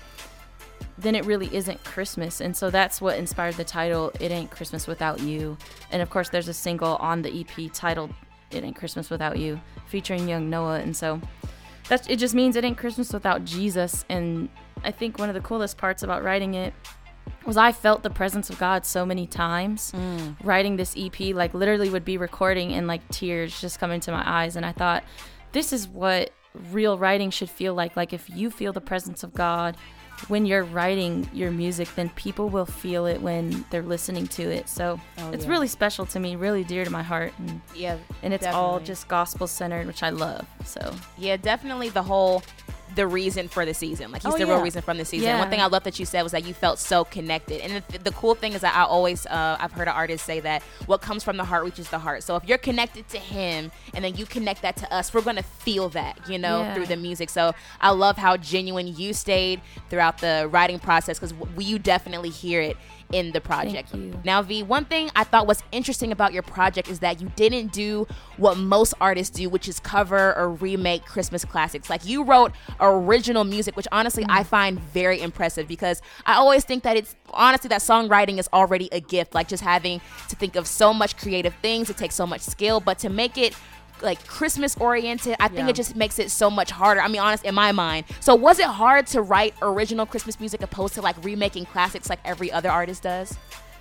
then it really isn't Christmas. And so that's what inspired the title, It Ain't Christmas Without You. And of course, there's a single on the E P titled It Ain't Christmas Without You, featuring Young Noah. And so that's, it just means it ain't Christmas without Jesus. And I think one of the coolest parts about writing it was I felt the presence of God so many times mm. writing this E P, like literally would be recording and like tears just come into my eyes. And I thought, this is what real writing should feel like. Like if you feel the presence of God when you're writing your music, then people will feel it when they're listening to it. So oh, it's yeah. really special to me, really dear to my heart. And, yeah, and it's definitely. all just gospel centered, which I love. So yeah, definitely the whole the reason for the season. Like he's oh, the yeah. real reason from the season. Yeah. One thing I love that you said was that you felt so connected. And the, the cool thing is that I always, uh, I've heard an artist say that what comes from the heart reaches the heart. So if you're connected to him and then you connect that to us, we're going to feel that, you know, yeah. through the music. So I love how genuine you stayed throughout the writing process, because w- you definitely hear it in the project. Thank you. Now, V, one thing I thought was interesting about your project is that you didn't do what most artists do, which is cover or remake Christmas classics. Like you wrote original music, which honestly I find very impressive, because I always think that it's honestly that songwriting is already a gift. Like just having to think of so much creative things, it takes so much skill, but to make it like Christmas oriented, I think Yeah. it just makes it so much harder. I mean, honest, in my mind. So was it hard to write original Christmas music opposed to like remaking classics like every other artist does?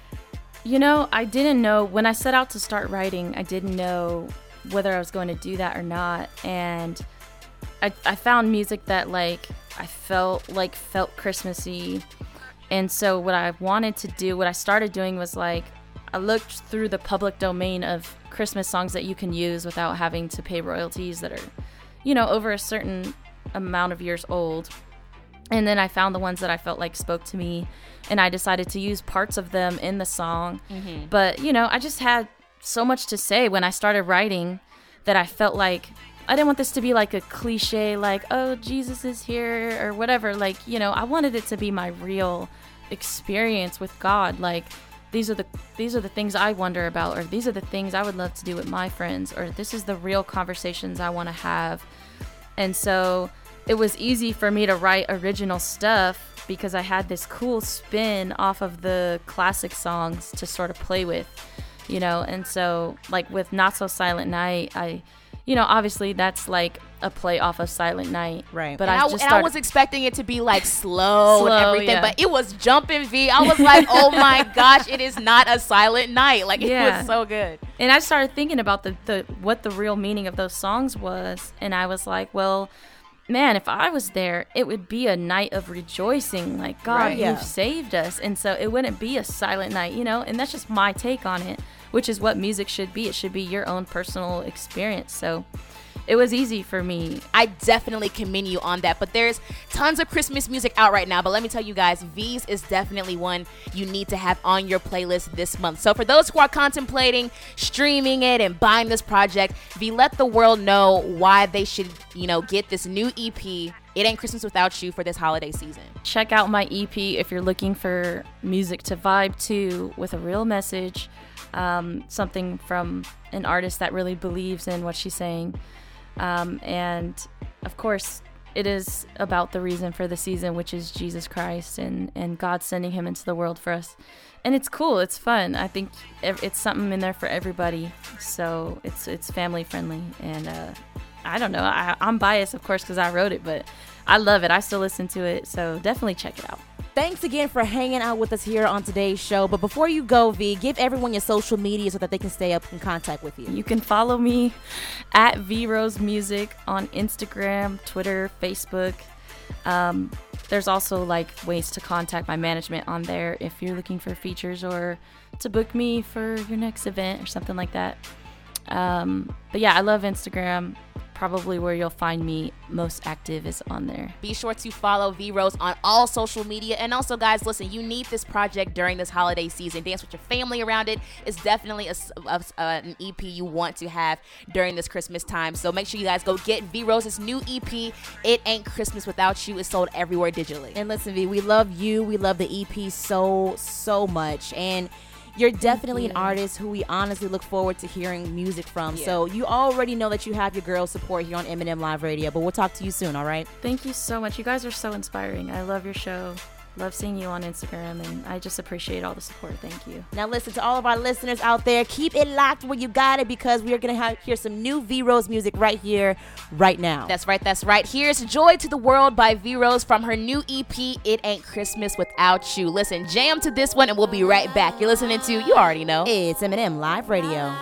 You know, I didn't know when I set out to start writing, I didn't know whether I was going to do that or not. And I, I found music that like I felt like felt Christmassy. And so what I wanted to do, what I started doing was like, I looked through the public domain of Christmas songs that you can use without having to pay royalties that are, you know, over a certain amount of years old. And then I found the ones that I felt like spoke to me, and I decided to use parts of them in the song. Mm-hmm. But, you know, I just had so much to say when I started writing that I felt like I didn't want this to be like a cliche, like, oh, Jesus is here or whatever. Like, you know, I wanted it to be my real experience with God. Like, these are the these are the things I wonder about, or these are the things I would love to do with my friends, or this is the real conversations I want to have. And so it was easy for me to write original stuff because I had this cool spin off of the classic songs to sort of play with, you know. And so like with Not So Silent Night, I you know, obviously that's like a play off of Silent Night. Right. But But and I I, just and I started, was expecting it to be like slow, Slow, and everything, yeah. but it was jumping V. I was like, oh my gosh, it is not a Silent Night. Like, it Yeah. was so good. And I started thinking about the, the what the real meaning of those songs was, and I was like, well, man, if I was there, it would be a night of rejoicing. Like, God, Right. you've Yeah. saved us. And so it wouldn't be a silent night, you know? And that's just my take on it, which is what music should be. It should be your own personal experience. So it was easy for me. I definitely commend you on that. But there's tons of Christmas music out right now. But let me tell you guys, V's is definitely one you need to have on your playlist this month. So for those who are contemplating streaming it and buying this project, V, let the world know why they should, you know, get this new E P, It Ain't Christmas Without You, for this holiday season. Check out my E P if you're looking for music to vibe to with a real message, um, something from an artist that really believes in what she's saying. Um, and of course, it is about the reason for the season, which is Jesus Christ and, and God sending him into the world for us. And it's cool. It's fun. I think ev- it's something in there for everybody. So it's it's family friendly. And uh, I don't know. I, I'm biased, of course, because I wrote it, but I love it. I still listen to it. So definitely check it out. Thanks again for hanging out with us here on today's show. But before you go, V, give everyone your social media so that they can stay up in contact with you. You can follow me at V Rose Music on Instagram, Twitter, Facebook. Um, there's also like ways to contact my management on there if you're looking for features or to book me for your next event or something like that. Um, but yeah, I love Instagram. Probably where you'll find me most active is on there. Be sure to follow V Rose on all social media. And also, guys, listen, you need this project during this holiday season. Dance with your family around it. It's definitely a, a, a, an E P you want to have during this Christmas time. So make sure you guys go get V Rose's new E P, It Ain't Christmas Without You. It's sold everywhere digitally. And listen, V, we love you. We love the E P so, so much. And you're definitely an artist who we honestly look forward to hearing music from. Yeah. So you already know that you have your girl support here on Eminem Live Radio, but we'll talk to you soon, all right? Thank you so much. You guys are so inspiring. I love your show. Love seeing you on Instagram, and I just appreciate all the support. Thank you. Now listen to all of our listeners out there. Keep it locked where you got it, because we are going to hear some new V Rose music right here, right now. That's right, that's right. Here's Joy to the World by V Rose from her new E P, It Ain't Christmas Without You. Listen, jam to this one and we'll be right back. You're listening to, you already know, it's Eminem Live Radio.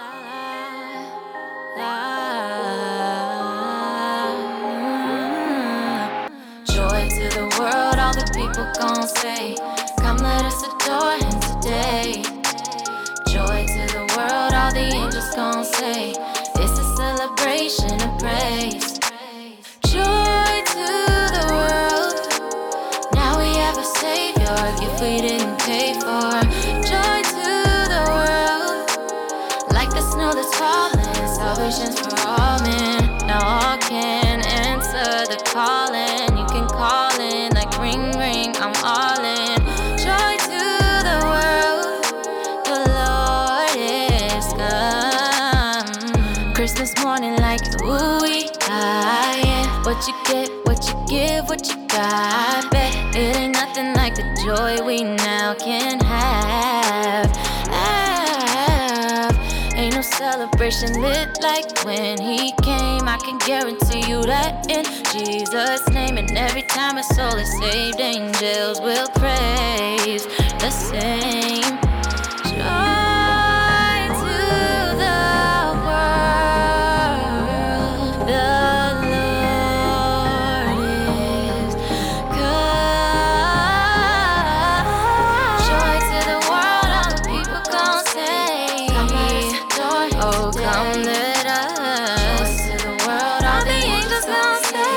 Joy to the world, all the people gon' say, come let us adore him today. Joy to the world, all the angels gon' say, it's a celebration of praise. Joy to the world, now we have a savior, a gift we didn't pay for. Joy to the world, like the snow that's falling, salvation's for all men. Now all can answer the calling. You can call in like ring ring, I'm all in. Joy to the world, the Lord is come. Christmas morning like ooh-wee, ah, yeah. What you get, what you give, what you got, bet it ain't nothing like the joy we now can have. have. Ain't no celebration lit like when he came. I can guarantee you that in Jesus' name. And every time a soul is saved, angels will praise the same. Joy to the world, the Lord is come. Joy to the world, all the people gon' say, come let us adore him. Oh, come let us. Joy to the world, all the angels gon' say,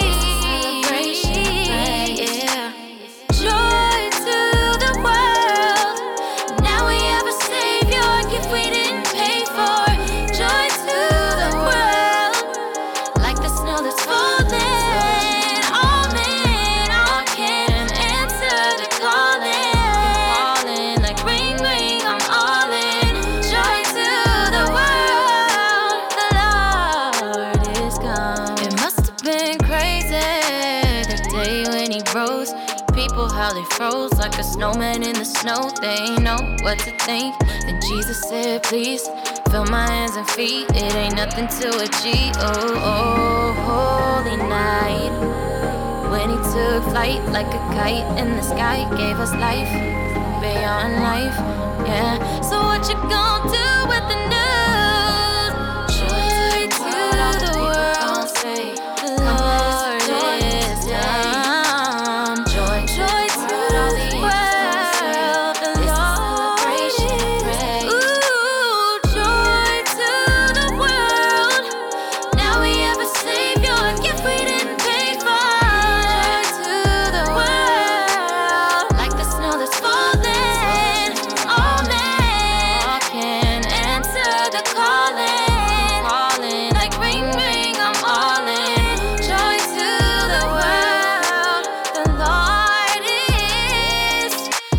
yeah. Joy to the world, now we have a savior, a gift we didn't pay for. Joy to the world, like the snow that's falling. All men, all can answer the calling. Calling like ring ring, I'm all in. Joy to the world, the Lord is come. It must have been crazy that day when he rose. People how they froze like a snowman in the snow. They ain't know what to think. Then Jesus said, please Feel my hands and feet, it ain't nothing to a G. Oh, oh, holy night. When he took flight like a kite in the sky, gave us life beyond life, yeah. So what you gonna do with the news? Joy to the world, say the Lord is come. Joy, joy to the world, the Lord is great. Ooh, joy to the world. Now we have a Savior, a gift we didn't pay for. Joy to the world, like the snow that's falling. All men can answer the calling, calling like ring, ring. I'm all in. Joy to the world, the Lord is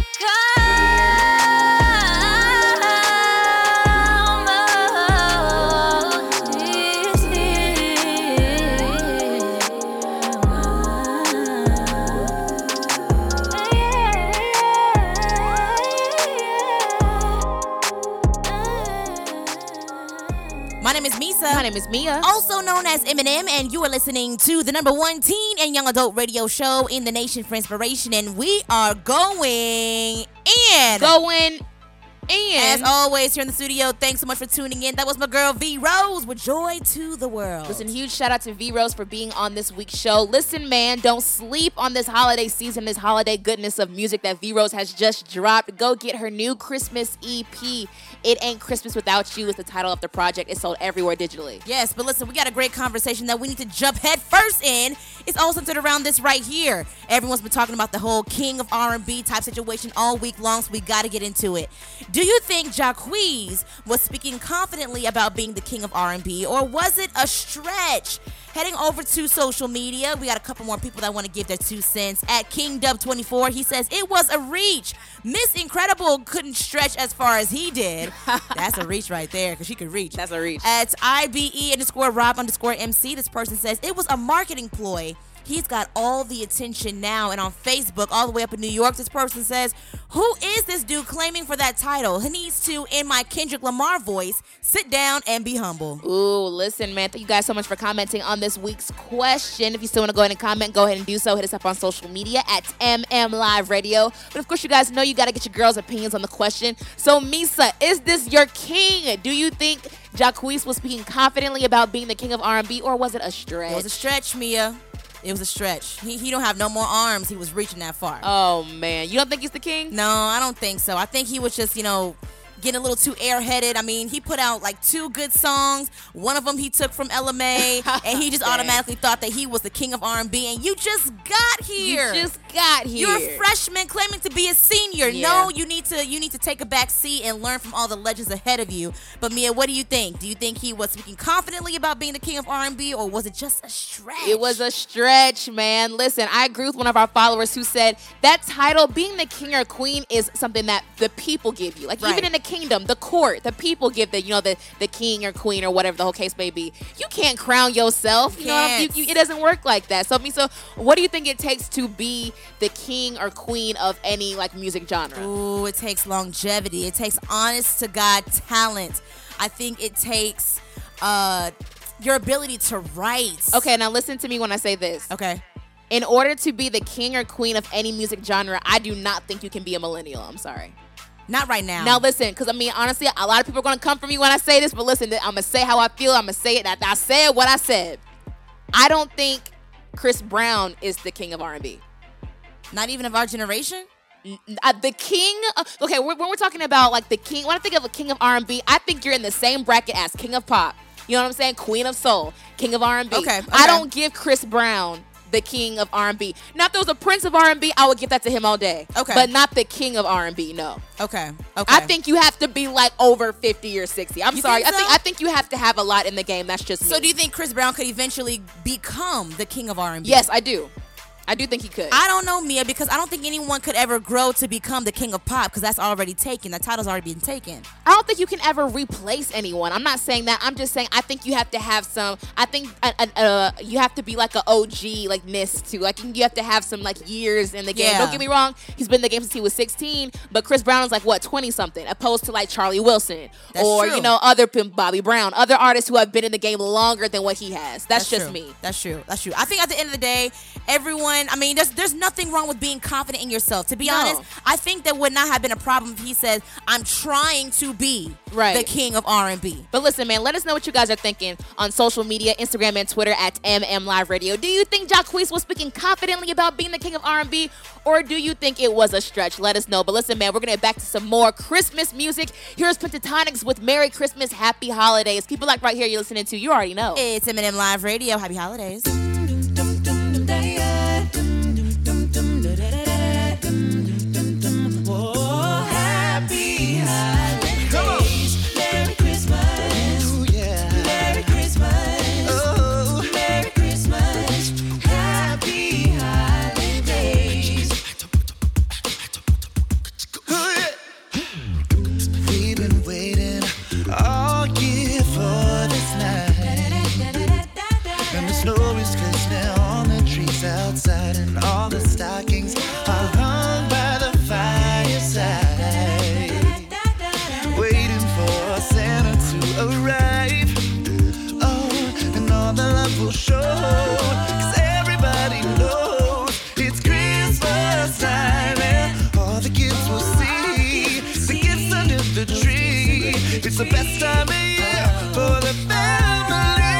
My name is Misa. My name is Mia. Also known as Eminem, and you are listening to the number one teen and young adult radio show in the nation for inspiration. And we are going in. Going in. As always, here in the studio, thanks so much for tuning in. That was my girl V Rose with Joy to the World. Listen, huge shout out to V Rose for being on this week's show. Listen, man, don't sleep on this holiday season, this holiday goodness of music that V Rose has just dropped. Go get her new Christmas E P. It Ain't Christmas Without You is the title of the project. It's sold everywhere digitally. Yes, but listen, we got a great conversation that we need to jump head first in. It's all centered around this right here. Everyone's been talking about the whole king of R and B type situation all week long, so we got to get into it. Do you think Jacquees was speaking confidently about being the king of R and B, or was it a stretch? Heading over to social media, we got a couple more people that want to give their two cents. At King Dub twenty-four, he says, it was a reach. Miss Incredible couldn't stretch as far as he did. That's a reach right there, because she could reach. That's a reach. At I B E underscore Rob underscore M C, this person says, it was a marketing ploy. He's got all the attention now. And on Facebook, all the way up in New York, this person says, who is this dude claiming for that title? He needs to, in my Kendrick Lamar voice, sit down and be humble. Ooh, listen, man. Thank you guys so much for commenting on this week's question. If you still want to go ahead and comment, go ahead and do so. Hit us up on social media at M M Live Radio. But of course, you guys know you got to get your girls' opinions on the question. So, Misa, is this your king? Do you think Jacquees was speaking confidently about being the king of R and B, or was it a stretch? It was a stretch, Mia. It was a stretch. He he don't have no more arms. He was reaching that far. Oh, man. You don't think he's the king? No, I don't think so. I think he was just, you know, getting a little too airheaded. I mean, he put out like two good songs. One of them he took from Ella Mai, and he just automatically thought that he was the king of R and B. And you just got here. You just got here. You're a freshman claiming to be a senior. Yeah. No, you need to you need to take a back seat and learn from all the legends ahead of you. But Mia, what do you think? Do you think he was speaking confidently about being the king of R and B, or was it just a stretch? It was a stretch, man. Listen, I agree with one of our followers who said that title, being the king or queen, is something that the people give you. Like, Right. even in the kingdom, the court, the people give the, you know, the, the king or queen or whatever the whole case may be. You can't crown yourself. You know, Can't. you, you, it doesn't work like that. So, I mean, so what do you think it takes to be the king or queen of any, like, music genre? Ooh, it takes longevity. It takes honest to God talent. I think it takes uh, your ability to write. Okay, now listen to me when I say this. Okay. In order to be the king or queen of any music genre, I do not think you can be a millennial. I'm sorry. Not right now. Now listen, because I mean, honestly, a lot of people are going to come for me when I say this, but listen, I'm going to say how I feel. I'm going to say it. I, I said what I said. I don't think Chris Brown is the king of R and B. Not even of our generation? Uh, the king, uh, okay, when we're talking about like the king, when I think of a king of R and B, I think you're in the same bracket as king of pop. You know what I'm saying? Queen of soul, king of R and B. Okay, okay. I don't give Chris Brown the king of R and B. Now, if there was a prince of R and B, I would give that to him all day. Okay. But not the king of R and B, no. Okay. Okay. I think you have to be like over fifty or sixty. I'm You sorry. think I think so? I think you have to have a lot in the game. That's just me. So do you think Chris Brown could eventually become the king of R and B? Yes, I do. I do think he could. I don't know, Mia, because I don't think anyone could ever grow to become the king of pop because that's already taken. That title's already been taken. I don't think you can ever replace anyone. I'm not saying that. I'm just saying I think you have to have some. I think uh, uh, uh, you have to be like an O G, like Nis too. Like you have to have some like years in the game. Yeah. Don't get me wrong. He's been in the game since he was sixteen, but Chris Brown is like what twenty something, opposed to like Charlie Wilson That's or true. you know other Pimp Bobby Brown, other artists who have been in the game longer than what he has. That's, That's just true. me. That's true. That's true. I think at the end of the day, everyone, I mean, there's there's nothing wrong with being confident in yourself. To be No. honest, I think there would not have been a problem if he said, I'm trying to be Right. the king of R and B. But listen, man, let us know what you guys are thinking on social media, Instagram and Twitter at M M Live Radio. Do you think Jacquees was speaking confidently about being the king of R and B, or do you think it was a stretch? Let us know. But listen, man, we're going to get back to some more Christmas music. Here's Pentatonics with Merry Christmas, Happy Holidays. Keep it locked right here you're listening to. You already know. It's Eminem Live Radio. Happy holidays. Oh, happy holidays. Merry Christmas. Ooh, yeah. Merry Christmas. Oh, Merry Christmas. Happy holidays. We've been waiting all year for this night, and the snow is glistening on the trees outside, and all the stockings are hung by the fireside, waiting for Santa to arrive. Oh, and all the love will show, 'cause everybody knows it's Christmas time, and all the kids will see the gifts under the tree. It's the best time of year for the family.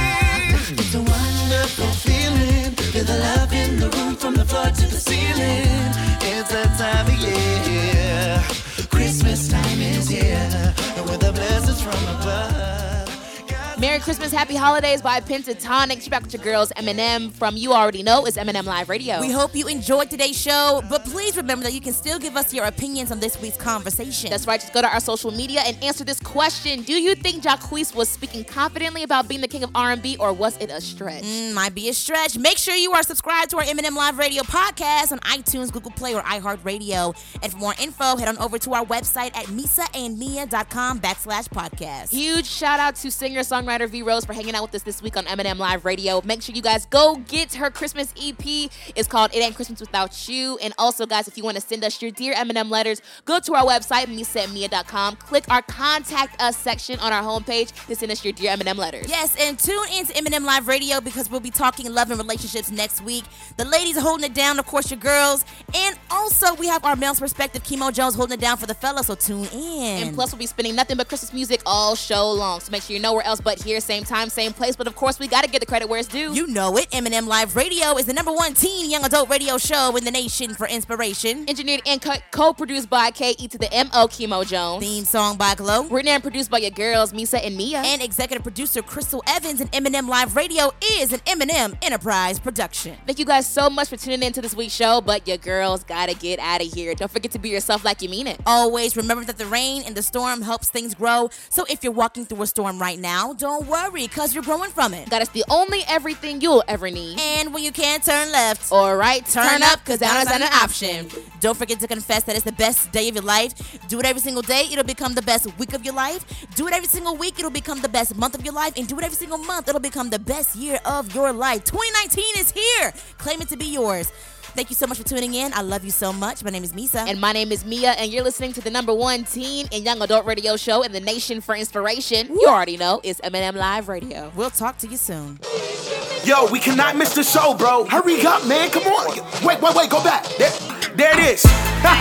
It's a wonderful feeling. Feel the love in the room from the floor to the ceiling. It's that time of year. Christmas time is here, and with the blessings from above. Merry Christmas, Happy Holidays by Pentatonics. You're back with your girls, Eminem from You Already Know is Eminem Live Radio. We hope you enjoyed today's show, but please remember that you can still give us your opinions on this week's conversation. That's right. Just go to our social media and answer this question. Do you think Jacquees was speaking confidently about being the king of R and B, or was it a stretch? Mm, might be a stretch. Make sure you are subscribed to our Eminem Live Radio podcast on iTunes, Google Play, or iHeartRadio. And for more info, head on over to our website at misaandmia.com backslash podcast. Huge shout out to singer-songwriter V Rose for hanging out with us this week on Eminem Live Radio. Make sure you guys go get her Christmas E P. It's called It Ain't Christmas Without You. And also, guys, if you want to send us your Dear Eminem letters, go to our website, misa and mia dot com. Click our Contact Us section on our homepage to send us your Dear Eminem letters. Yes, and tune in to Eminem Live Radio because we'll be talking love and relationships next week. The ladies are holding it down, of course, your girls. And also, we have our male's perspective, Kimo Jones, holding it down for the fellas, so tune in. And plus, we'll be spinning nothing but Christmas music all show long. So make sure you're nowhere else but here, same time, same place. But of course, we got to get the credit where it's due. You know it. Eminem Live Radio is the number one teen young adult radio show in the nation for inspiration. Engineered and co- co-produced by K E to the M O, Kimo Jones. Theme song by Glow. Written and produced by your girls, Misa and Mia. And executive producer Crystal Evans. And Eminem Live Radio is an Eminem Enterprise production. Thank you guys so much for tuning in to this week's show, but your girls gotta get out of here. Don't forget to be yourself like you mean it. Always remember that the rain and the storm helps things grow. So if you're walking through a storm right now, don't worry, because you're growing from it. That is the only everything you'll ever need. And when you can't turn left or right, turn, turn up, up, because down is not an option. Don't forget to confess that it's the best day of your life. Do it every single day. It'll become the best week of your life. Do it every single week. It'll become the best month of your life. And do it every single month. It'll become the best year of your life. twenty nineteen is here. Claim it to be yours. Thank you so much for tuning in. I love you so much. My name is Misa. And my name is Mia, and you're listening to the number one teen and young adult radio show in the nation for inspiration. Woo. You already know, it's Eminem Live Radio. We'll talk to you soon. Yo, we cannot miss the show, bro. Hurry up, man. Come on. Wait, wait, wait. Go back. There, there it is.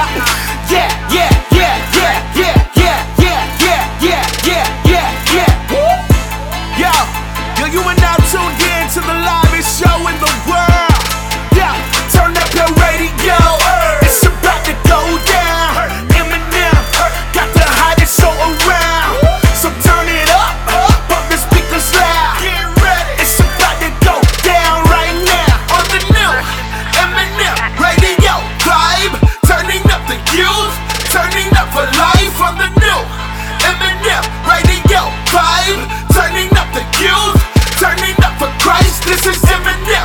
yeah, yeah, yeah, yeah, yeah, yeah, yeah, yeah, yeah, yeah, yeah, yeah. Woo. Yo, yo, you are now tuned in to the livest show in the world. Yeah, turn up your radio. It's about to go down. Eminem got the hottest show around. So turn it up, pump the speakers loud. Get ready. It's about to go down right now on the new Eminem radio vibe. Turning up the youth, turning up for life on the new Eminem radio vibe. Turning up the youth, turning up for Christ. This is Eminem.